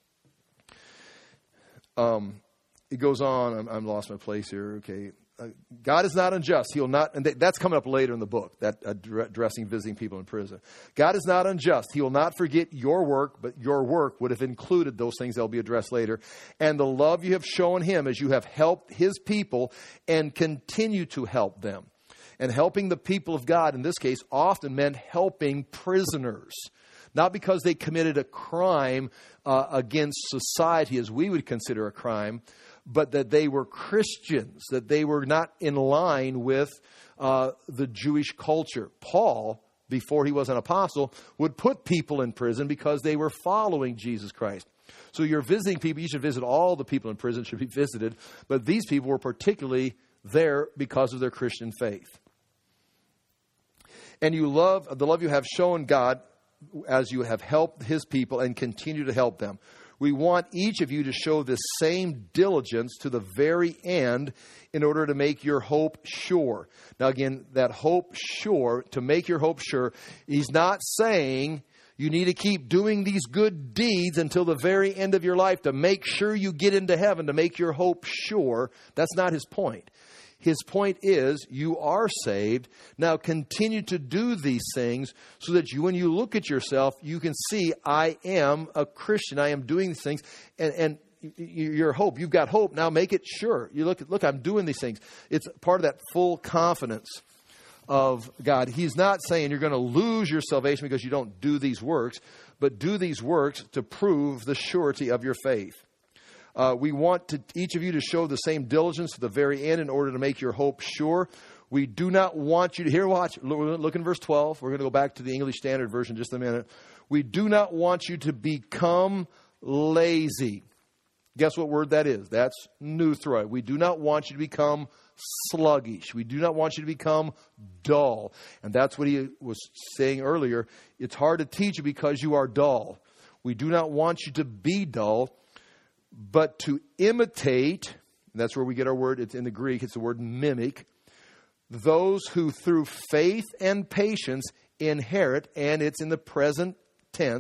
It goes on. I'm lost my place here. Okay. God is not unjust. He will not, and that's coming up later in the book, that addressing visiting people in prison. God is not unjust. He will not forget your work, but your work would have included those things that will be addressed later. And the love you have shown Him as you have helped His people and continue to help them. And helping the people of God, in this case, often meant helping prisoners. Not because they committed a crime against society as we would consider a crime, but that they were Christians, that they were not in line with the Jewish culture. Paul, before he was an apostle, would put people in prison because they were following Jesus Christ. So you're visiting people, you should visit all the people in prison, should be visited, but these people were particularly there because of their Christian faith. And the love you have shown God as you have helped his people and continue to help them. We want each of you to show the same diligence to the very end in order to make your hope sure. Now again, that hope sure, to make your hope sure, he's not saying you need to keep doing these good deeds until the very end of your life to make sure you get into heaven, to make your hope sure. That's not his point. His point is, you are saved. Now continue to do these things so that when you look at yourself, you can see, I am a Christian. I am doing these things. And your hope, you've got hope. Now make it sure. You look, I'm doing these things. It's part of that full confidence of God. He's not saying you're going to lose your salvation because you don't do these works, but do these works to prove the surety of your faith. We want each of you to show the same diligence to the very end in order to make your hope sure. We do not want you to, here, watch, look in verse 12. We're going to go back to the English Standard Version in just a minute. We do not want you to become lazy. Guess what word that is? That's nuthroi. We do not want you to become sluggish. We do not want you to become dull. And that's what he was saying earlier. It's hard to teach you because you are dull. We do not want you to be dull, but to imitate, and that's where we get our word, it's in the Greek, it's the word mimic, those who through faith and patience inherit, and it's in the present tense,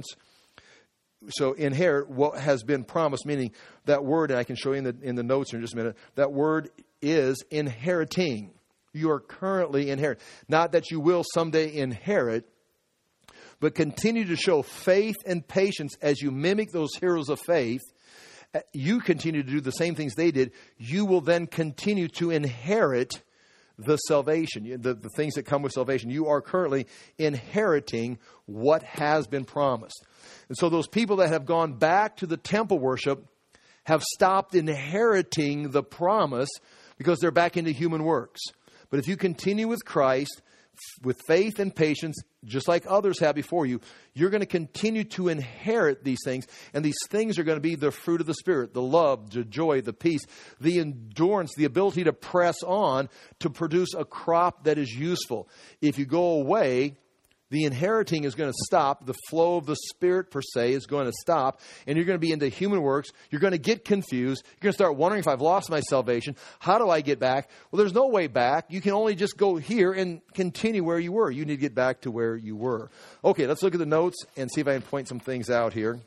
so inherit what has been promised, meaning that word, and I can show you in the notes here in just a minute, that word is inheriting. You are currently inherit. Not that you will someday inherit, but continue to show faith and patience as you mimic those heroes of faith. You continue to do the same things they did. You will then continue to inherit the salvation, the things that come with salvation. You are currently inheriting what has been promised. And so those people that have gone back to the temple worship have stopped inheriting the promise because they're back into human works. But if you continue with Christ, with faith and patience, just like others have before you, you're going to continue to inherit these things. And these things are going to be the fruit of the Spirit, the love, the joy, the peace, the endurance, the ability to press on to produce a crop that is useful. If you go away, the inheriting is going to stop. The flow of the Spirit, per se, is going to stop. And you're going to be into human works. You're going to get confused. You're going to start wondering, if I've lost my salvation, how do I get back? Well, there's no way back. You can only just go here and continue where you were. You need to get back to where you were. Okay, let's look at the notes and see if I can point some things out here.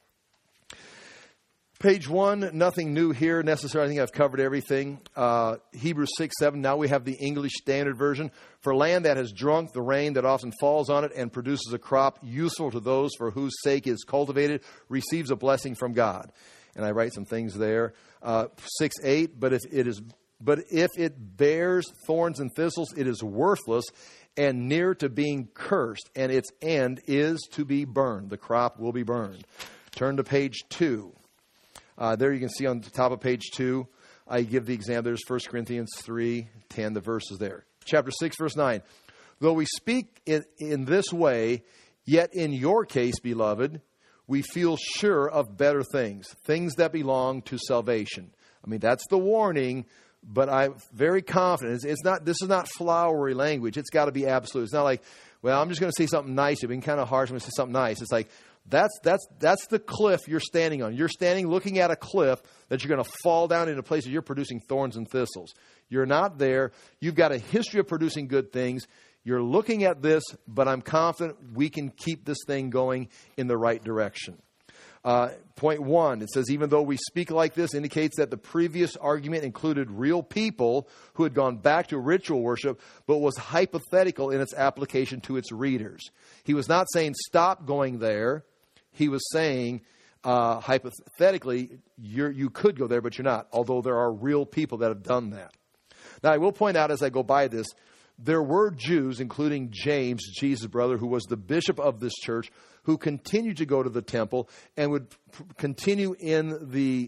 Page 1, nothing new here necessarily. I think I've covered everything. Hebrews 6:7. Now we have the English Standard Version. For land that has drunk the rain that often falls on it and produces a crop useful to those for whose sake is cultivated, receives a blessing from God. And I write some things there. 6:8. But if it bears thorns and thistles, it is worthless and near to being cursed, and its end is to be burned. The crop will be burned. Turn to page 2. There you can see on the top of page 2, I give the example. There's 1 Corinthians 3:10, the verses there. Chapter 6, verse 9. Though we speak in this way, yet in your case, beloved, we feel sure of better things, things that belong to salvation. I mean, that's the warning, but I'm very confident. This is not flowery language. It's got to be absolute. It's not like, well, I'm just going to say something nice. You're being kind of harsh. I'm going to say something nice. It's like, that's the cliff you're standing on. You're standing looking at a cliff that you're going to fall down into places you're producing thorns and thistles. You're not there. You've got a history of producing good things. You're looking at this, but I'm confident we can keep this thing going in the right direction. Point 1, it says, even though we speak like this, indicates that the previous argument included real people who had gone back to ritual worship, but was hypothetical in its application to its readers. He was not saying stop going there. He was saying, hypothetically, you could go there, but you're not, although there are real people that have done that. Now, I will point out as I go by this, there were Jews, including James, Jesus' brother, who was the bishop of this church, who continued to go to the temple and would continue in the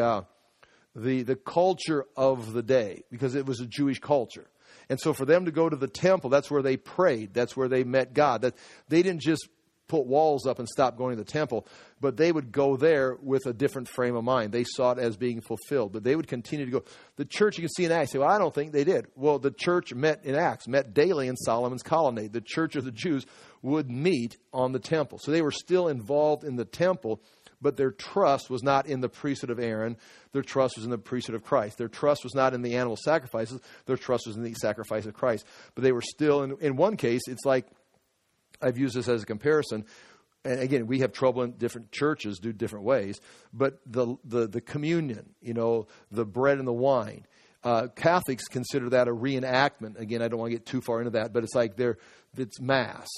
culture of the day, because it was a Jewish culture. And so for them to go to the temple, that's where they prayed. That's where they met God. That they didn't just put walls up and stop going to the temple. But they would go there with a different frame of mind. They saw it as being fulfilled. But they would continue to go. The church, you can see in Acts, say, well, I don't think they did. Well, the church met in Acts, met daily in Solomon's colonnade. The church of the Jews would meet on the temple. So they were still involved in the temple, but their trust was not in the priesthood of Aaron. Their trust was in the priesthood of Christ. Their trust was not in the animal sacrifices. Their trust was in the sacrifice of Christ. But they were still, in one case, it's like, I've used this as a comparison. And again, we have trouble in different churches, do different ways. But the communion, the bread and the wine, Catholics consider that a reenactment. Again, I don't want to get too far into that, but it's like it's Mass.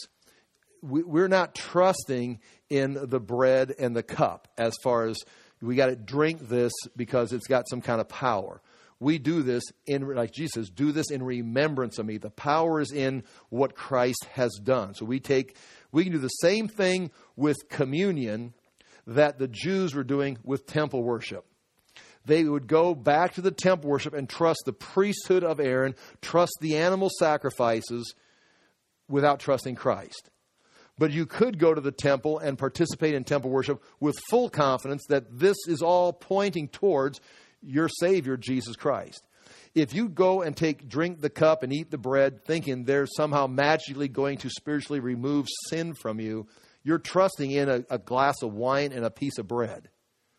We're not trusting in the bread and the cup as far as we got to drink this because it's got some kind of power. We do this like Jesus says, do this in remembrance of me. The power is in what Christ has done. So we can do the same thing with communion that the Jews were doing with temple worship. They would go back to the temple worship and trust the priesthood of Aaron, trust the animal sacrifices without trusting Christ. But you could go to the temple and participate in temple worship with full confidence that this is all pointing towards your Savior, Jesus Christ. If you go and drink the cup and eat the bread thinking they're somehow magically going to spiritually remove sin from you, you're trusting in a glass of wine and a piece of bread.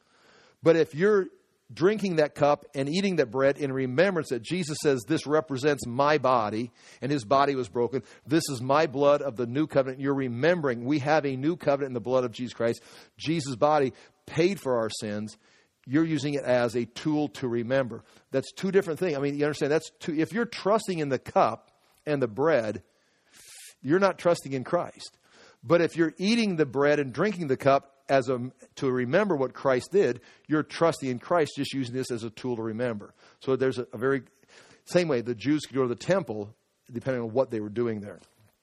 But if you're drinking that cup and eating that bread in remembrance that Jesus says, this represents my body and his body was broken. This is my blood of the new covenant. You're remembering we have a new covenant in the blood of Jesus Christ. Jesus' body paid for our sins. You're using it as a tool to remember. That's two different things. I mean, you understand, if you're trusting in the cup and the bread, you're not trusting in Christ. But if you're eating the bread and drinking the cup to remember what Christ did, you're trusting in Christ, just using this as a tool to remember. So there's a very same way the Jews could go to the temple depending on what they were doing there.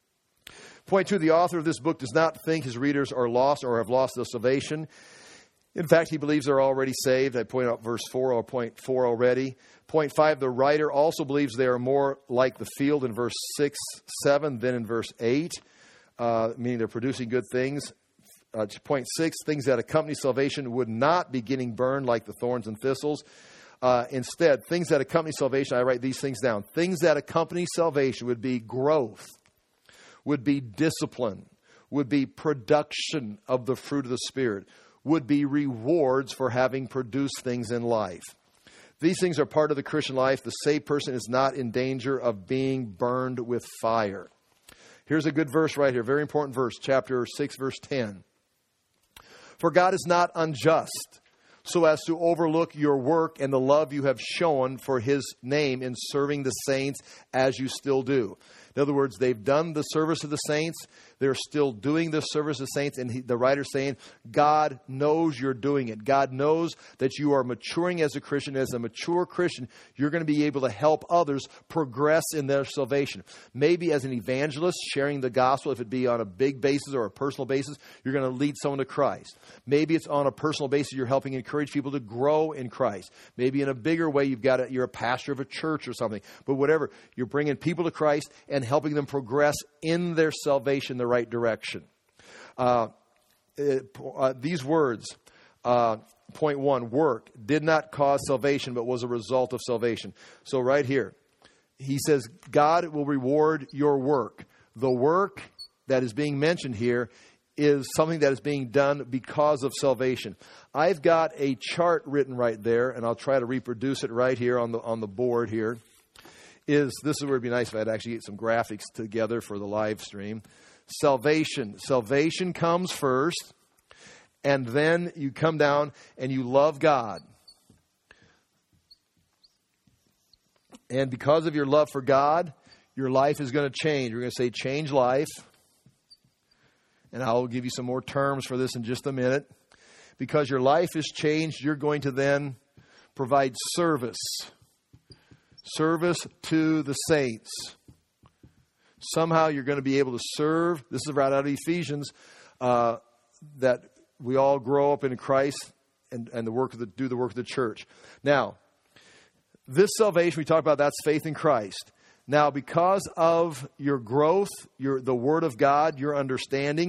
Point 2, the author of this book does not think his readers are lost or have lost their salvation. In fact, he believes they're already saved. I pointed out verse 4 or point 4 already. Point 5, the writer also believes they are more like the field in verse 6, 7 than in verse 8, meaning they're producing good things. Point 6, things that accompany salvation would not be getting burned like the thorns and thistles. Instead, things that accompany salvation, I write these things down. Things that accompany salvation would be growth, would be discipline, would be production of the fruit of the Spirit, would be rewards for having produced things in life. These things are part of the Christian life. The saved person is not in danger of being burned with fire. Here's a good verse right here, very important verse, chapter 6, verse 10. For God is not unjust, so as to overlook your work and the love you have shown for his name in serving the saints as you still do. In other words, they've done the service of the saints. They're still doing the service of the saints. And the writer's saying, God knows you're doing it. God knows that you are maturing as a Christian. As a mature Christian, you're going to be able to help others progress in their salvation. Maybe as an evangelist, sharing the gospel, if it be on a big basis or a personal basis, you're going to lead someone to Christ. Maybe it's on a personal basis, you're helping encourage people to grow in Christ. Maybe in a bigger way, you're a pastor of a church or something. But whatever, you're bringing people to Christ and helping them progress in their salvation the right direction. These words, point 1, work did not cause salvation, but was a result of salvation. So right here, he says, God will reward your work. The work that is being mentioned here is something that is being done because of salvation. I've got a chart written right there, and I'll try to reproduce it right here on the board here. This is where it'd be nice if I'd actually get some graphics together for the live stream. Salvation. Salvation comes first, and then you come down and you love God. And because of your love for God, your life is going to change. We're going to say change life. And I'll give you some more terms for this in just a minute. Because your life is changed, you're going to then provide service. Service to the saints. Somehow you're going to be able to serve. This is right out of Ephesians, that we all grow up in Christ and do the work of the church. Now, this salvation we talked about, that's faith in Christ. Now, because of your growth, the Word of God, your understanding,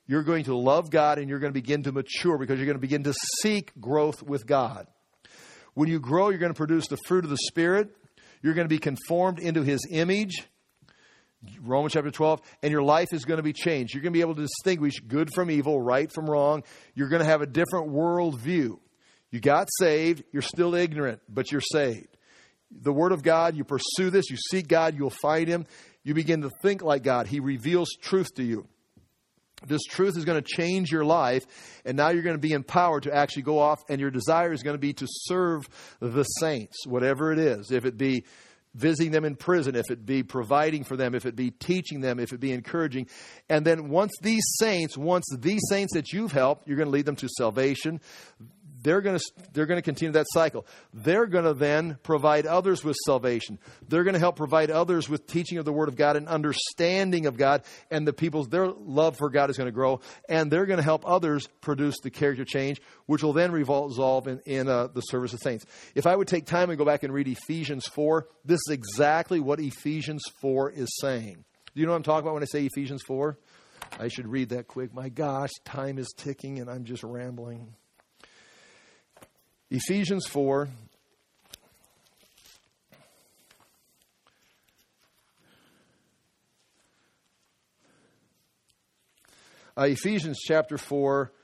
You're going to love God and you're going to begin to mature because you're going to begin to seek growth with God. When you grow, you're going to produce the fruit of the Spirit. You're going to be conformed into His image. Romans chapter 12. And your life is going to be changed. You're going to be able to distinguish good from evil, right from wrong. You're going to have a different world view. You got saved. You're still ignorant, but you're saved. The Word of God, you pursue this. You seek God. You'll find Him. You begin to think like God. He reveals truth to you. This truth is going to change your life, and now you're going to be empowered to actually go off, and your desire is going to be to serve the saints, whatever it is. If it be visiting them in prison, if it be providing for them, if it be teaching them, if it be encouraging. And then once these saints that you've helped, you're going to lead them to salvation. They're going to continue that cycle. They're going to then provide others with salvation. They're going to help provide others with teaching of the Word of God and understanding of God. And their love for God is going to grow. And they're going to help others produce the character change, which will then resolve in the service of saints. If I would take time and go back and read Ephesians 4, this is exactly what Ephesians 4 is saying. Do you know what I'm talking about when I say Ephesians 4? I should read that quick. My gosh, time is ticking and I'm just rambling. Ephesians 4, Ephesians chapter 4,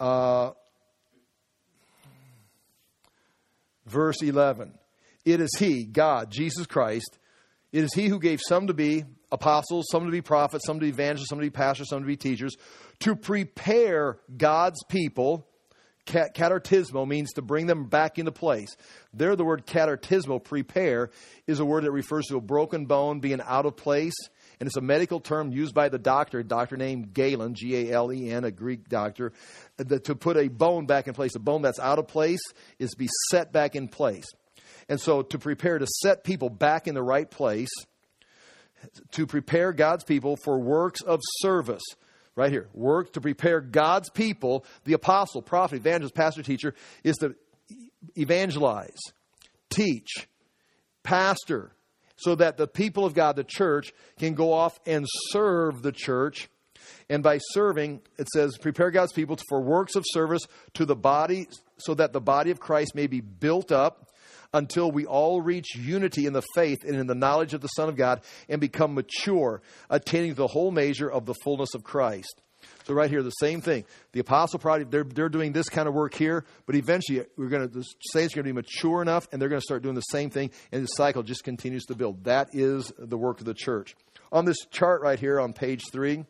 verse 11. It is He, God, Jesus Christ, it is He who gave some to be apostles, some to be prophets, some to be evangelists, some to be pastors, some to be teachers, to prepare God's people. Katartismo means to bring them back into place. There, the word katartismo, prepare, is a word that refers to a broken bone being out of place. And it's a medical term used by a doctor named Galen, Galen, a Greek doctor, to put a bone back in place. A bone that's out of place is to be set back in place. And so to prepare, to set people back in the right place, to prepare God's people for works of service. Right here, work to prepare God's people. The apostle, prophet, evangelist, pastor, teacher is to evangelize, teach, pastor, so that the people of God, the church, can go off and serve the church. And by serving, it says, prepare God's people for works of service to the body, so that the body of Christ may be built up until we all reach unity in the faith and in the knowledge of the Son of God and become mature, attaining the whole measure of the fullness of Christ. So right here, the same thing. The apostle, probably they're doing this kind of work here, but eventually the saints are going to be mature enough, and they're going to start doing the same thing, and the cycle just continues to build. That is the work of the church. On this chart right here on page 3,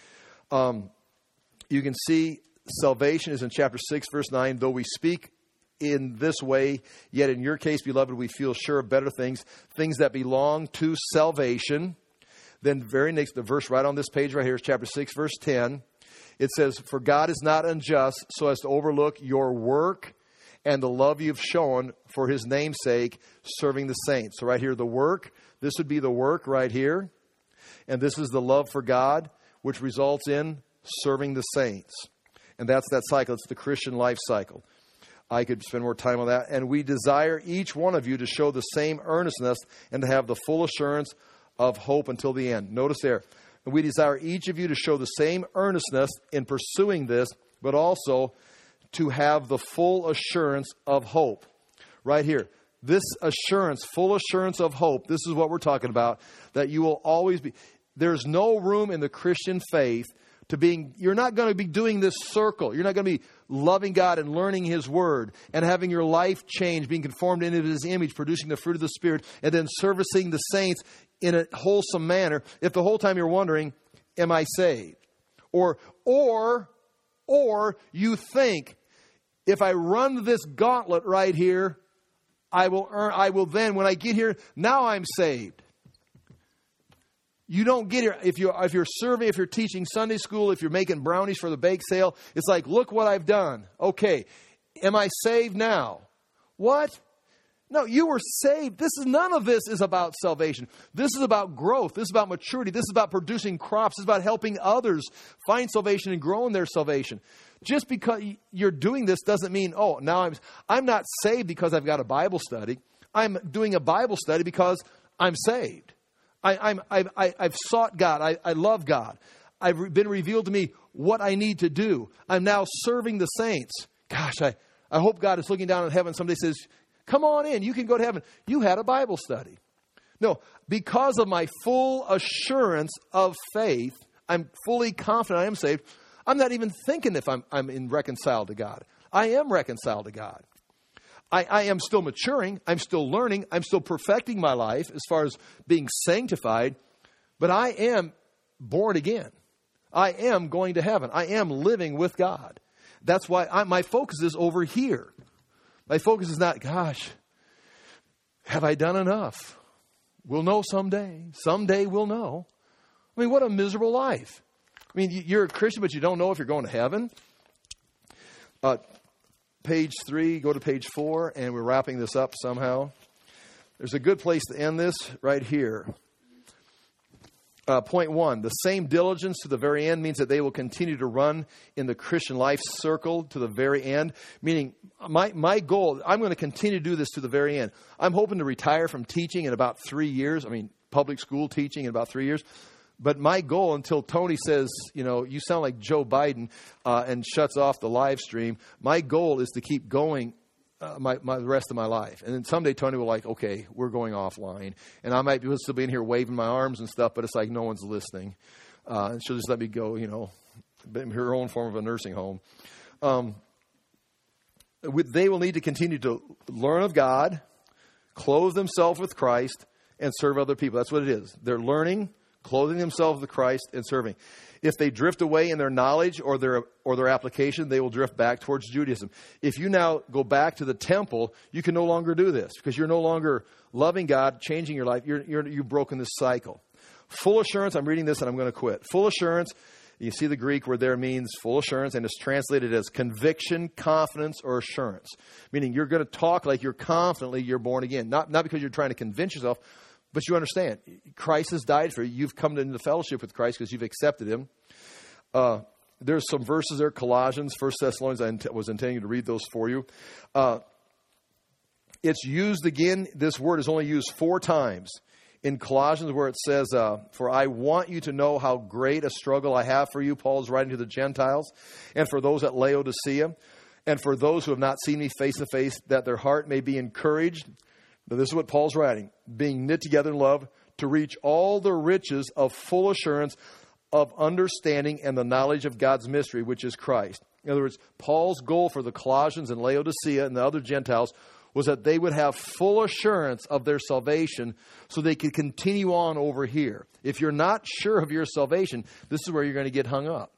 you can see salvation is in chapter 6, verse 9. Though we speak in this way, yet in your case, beloved, we feel sure of better things that belong to salvation. Then very next, the verse right on this page right here is chapter 6, verse 10. It says, for God is not unjust so as to overlook your work and the love you've shown for His name's sake, serving the saints. So right here, the work, this would be the work right here. And this is the love for God, which results in serving the saints. And that's that cycle. It's the Christian life cycle. I could spend more time on that. And we desire each one of you to show the same earnestness and to have the full assurance of hope until the end. Notice there, we desire each of you to show the same earnestness in pursuing this, but also to have the full assurance of hope. Right here, this assurance, full assurance of hope, this is what we're talking about, that you will always be. There's no room in the Christian faith you're not going to be doing this circle. You're not going to be loving God and learning His Word and having your life change, being conformed into His image, producing the fruit of the Spirit, and then servicing the saints in a wholesome manner if the whole time you're wondering, am I saved? Or you think, if I run this gauntlet right here, I will then, when I get here, now I'm saved. You don't get here. If you're serving, if you're teaching Sunday school, if you're making brownies for the bake sale, it's like, look what I've done. Okay, am I saved now? What? No, you were saved. None of this is about salvation. This is about growth. This is about maturity. This is about producing crops. This is about helping others find salvation and grow in their salvation. Just because you're doing this doesn't mean, now I'm not saved because I've got a Bible study. I'm doing a Bible study because I'm saved. I've sought God. I love God. I've been revealed to me what I need to do. I'm now serving the saints. Gosh, I hope God is looking down in heaven. Somebody says, come on in. You can go to heaven. You had a Bible study. No, because of my full assurance of faith, I'm fully confident I am saved. I'm not even thinking if I'm reconciled to God. I am reconciled to God. I am still maturing. I'm still learning. I'm still perfecting my life as far as being sanctified. But I am born again. I am going to heaven. I am living with God. That's why my focus is over here. My focus is not, gosh, have I done enough? We'll know someday. Someday we'll know. I mean, what a miserable life. I mean, you're a Christian, but you don't know if you're going to heaven. Page 3, go to page 4, and we're wrapping this up somehow. There's a good place to end this right here. Point 1, the same diligence to the very end means that they will continue to run in the Christian life circle to the very end. Meaning, my goal, I'm going to continue to do this to the very end. I'm hoping to retire from teaching in about 3 years. I mean, public school teaching in about 3 years. But my goal until Tony says, you sound like Joe Biden and shuts off the live stream, my goal is to keep going the rest of my life. And then someday Tony will okay, we're going offline. And I might be still be in here waving my arms and stuff, but it's like no one's listening. And she'll just let me go, her own form of a nursing home. They will need to continue to learn of God, clothe themselves with Christ, and serve other people. That's what it is. They're learning, clothing themselves with Christ, and serving. If they drift away in their knowledge or their application, they will drift back towards Judaism. If you now go back to the temple, you can no longer do this because you're no longer loving God, changing your life. You've broken this cycle. Full assurance, I'm reading this and I'm going to quit. Full assurance, you see the Greek word there means full assurance, and it's translated as conviction, confidence, or assurance. Meaning you're going to talk like you're born again. Not because you're trying to convince yourself, but you understand, Christ has died for you. You've come into fellowship with Christ because you've accepted him. There's some verses there, Colossians, 1 Thessalonians. I was intending to read those for you. It's used again. This word is only used 4 times. In Colossians where it says, for I want you to know how great a struggle I have for you, Paul is writing to the Gentiles, and for those at Laodicea, and for those who have not seen me face to face, that their heart may be encouraged. But this is what Paul's writing. Being knit together in love to reach all the riches of full assurance of understanding and the knowledge of God's mystery, which is Christ. In other words, Paul's goal for the Colossians and Laodicea and the other Gentiles was that they would have full assurance of their salvation so they could continue on over here. If you're not sure of your salvation, this is where you're going to get hung up.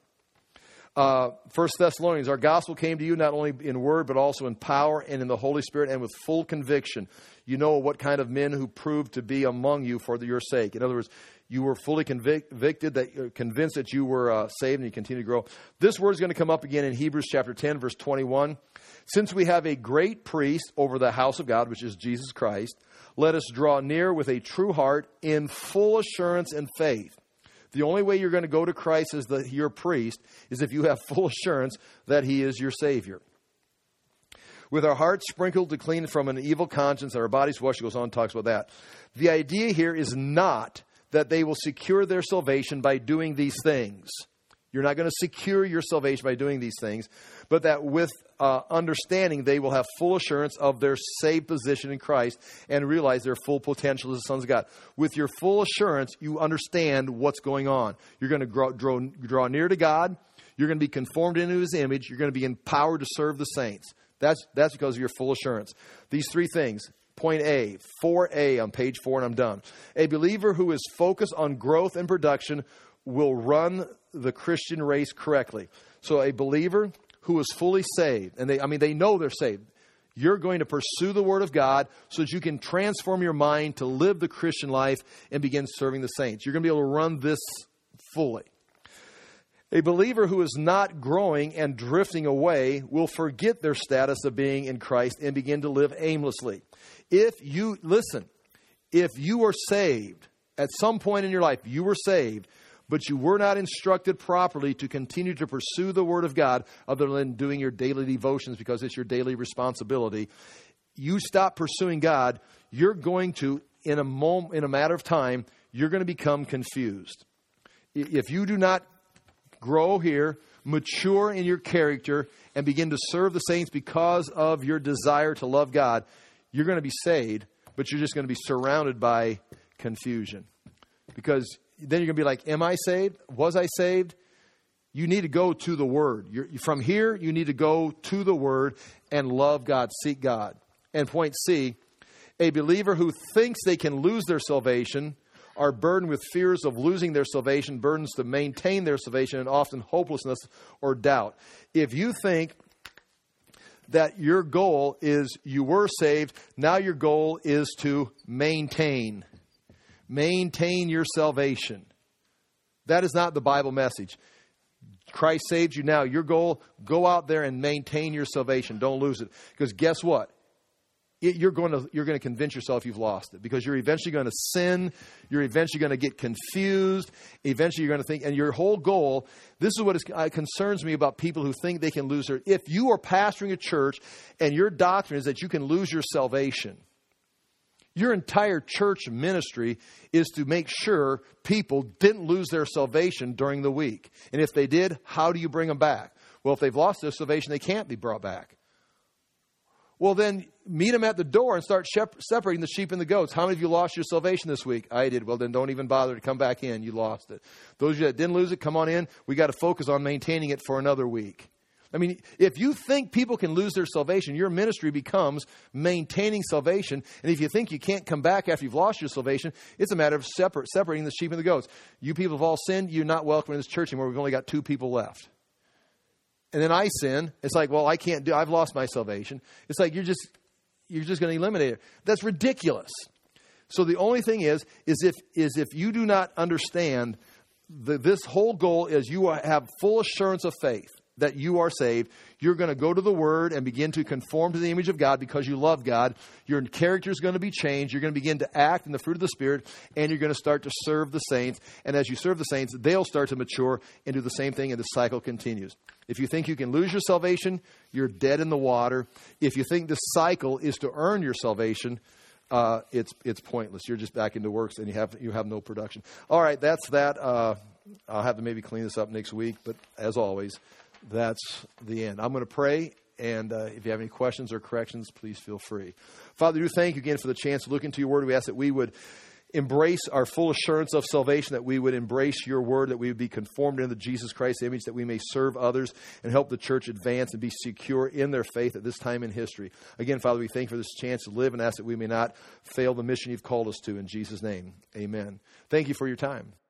1 Thessalonians, our gospel came to you not only in word, but also in power and in the Holy Spirit and with full conviction. You know what kind of men who proved to be among you for your sake. In other words, you were fully convinced that you were saved, and you continue to grow. This word is going to come up again in Hebrews chapter 10, verse 21. Since we have a great priest over the house of God, which is Jesus Christ, let us draw near with a true heart in full assurance and faith. The only way you're going to go to Christ as your priest is if you have full assurance that he is your Savior. With our hearts sprinkled to clean from an evil conscience and our bodies washed, goes on and talks about that. The idea here is not that they will secure their salvation by doing these things. You're not going to secure your salvation by doing these things, but that with understanding, they will have full assurance of their saved position in Christ and realize their full potential as the sons of God. With your full assurance, you understand what's going on. You're going to draw near to God. You're going to be conformed into his image. You're going to be empowered to serve the saints. That's because of your full assurance. These 3 things. Point A, 4A on page 4, and I'm done. A believer who is focused on growth and production will run the Christian race correctly. So a believer who is fully saved, and they know they're saved. You're going to pursue the Word of God so that you can transform your mind to live the Christian life and begin serving the saints. You're going to be able to run this fully. A believer who is not growing and drifting away will forget their status of being in Christ and begin to live aimlessly. If you are saved, at some point in your life, you were saved, but you were not instructed properly to continue to pursue the Word of God other than doing your daily devotions because it's your daily responsibility. You stop pursuing God, you're going to, in a matter of time, you're going to become confused. If you do not grow here, mature in your character, and begin to serve the saints because of your desire to love God, you're going to be saved, but you're just going to be surrounded by confusion. Because then you're going to be like, am I saved? Was I saved? You need to go to the Word. From here, you need to go to the Word and love God, seek God. And point C, a believer who thinks they can lose their salvation are burdened with fears of losing their salvation, burdens to maintain their salvation, and often hopelessness or doubt. If you think that your goal is you were saved, now your goal is to maintain your salvation. That is not the Bible message. Christ saved you now. Your goal, go out there and maintain your salvation. Don't lose it. Because guess what? You're going to convince yourself you've lost it, because you're eventually going to sin. You're eventually going to get confused. Eventually you're going to think, and your whole goal, this is what concerns me about people who think they can lose their, if you are pastoring a church and your doctrine is that you can lose your salvation, your entire church ministry is to make sure people didn't lose their salvation during the week. And if they did, how do you bring them back? Well, if they've lost their salvation, they can't be brought back. Well, then meet them at the door and start separating the sheep and the goats. How many of you lost your salvation this week? I did. Well, then don't even bother to come back in. You lost it. Those of you that didn't lose it, come on in. We got to focus on maintaining it for another week. I mean, if you think people can lose their salvation, your ministry becomes maintaining salvation. And if you think you can't come back after you've lost your salvation, it's a matter of separating the sheep and the goats. You people have all sinned. You're not welcome in this church anymore. We've only got 2 people left. And then I sin. It's like, well, I've lost my salvation. It's like you're just going to eliminate it. That's ridiculous. So the only thing is if you do not understand this whole goal is you have full assurance of faith that you are saved, you're going to go to the Word and begin to conform to the image of God because you love God. Your character is going to be changed. You're going to begin to act in the fruit of the Spirit, and you're going to start to serve the saints. And as you serve the saints, they'll start to mature and do the same thing, and the cycle continues. If you think you can lose your salvation, you're dead in the water. If you think the cycle is to earn your salvation, it's pointless. You're just back into works, and you have no production. All right, that's that. I'll have to maybe clean this up next week, but as always, that's the end. I'm going to pray, and if you have any questions or corrections, please feel free. Father, we do thank you again for the chance to look into your word. We ask that we would embrace our full assurance of salvation, that we would embrace your word, that we would be conformed into Jesus Christ's image, that we may serve others and help the church advance and be secure in their faith at this time in history. Again, Father, we thank you for this chance to live and ask that we may not fail the mission you've called us to. In Jesus' name, amen. Thank you for your time.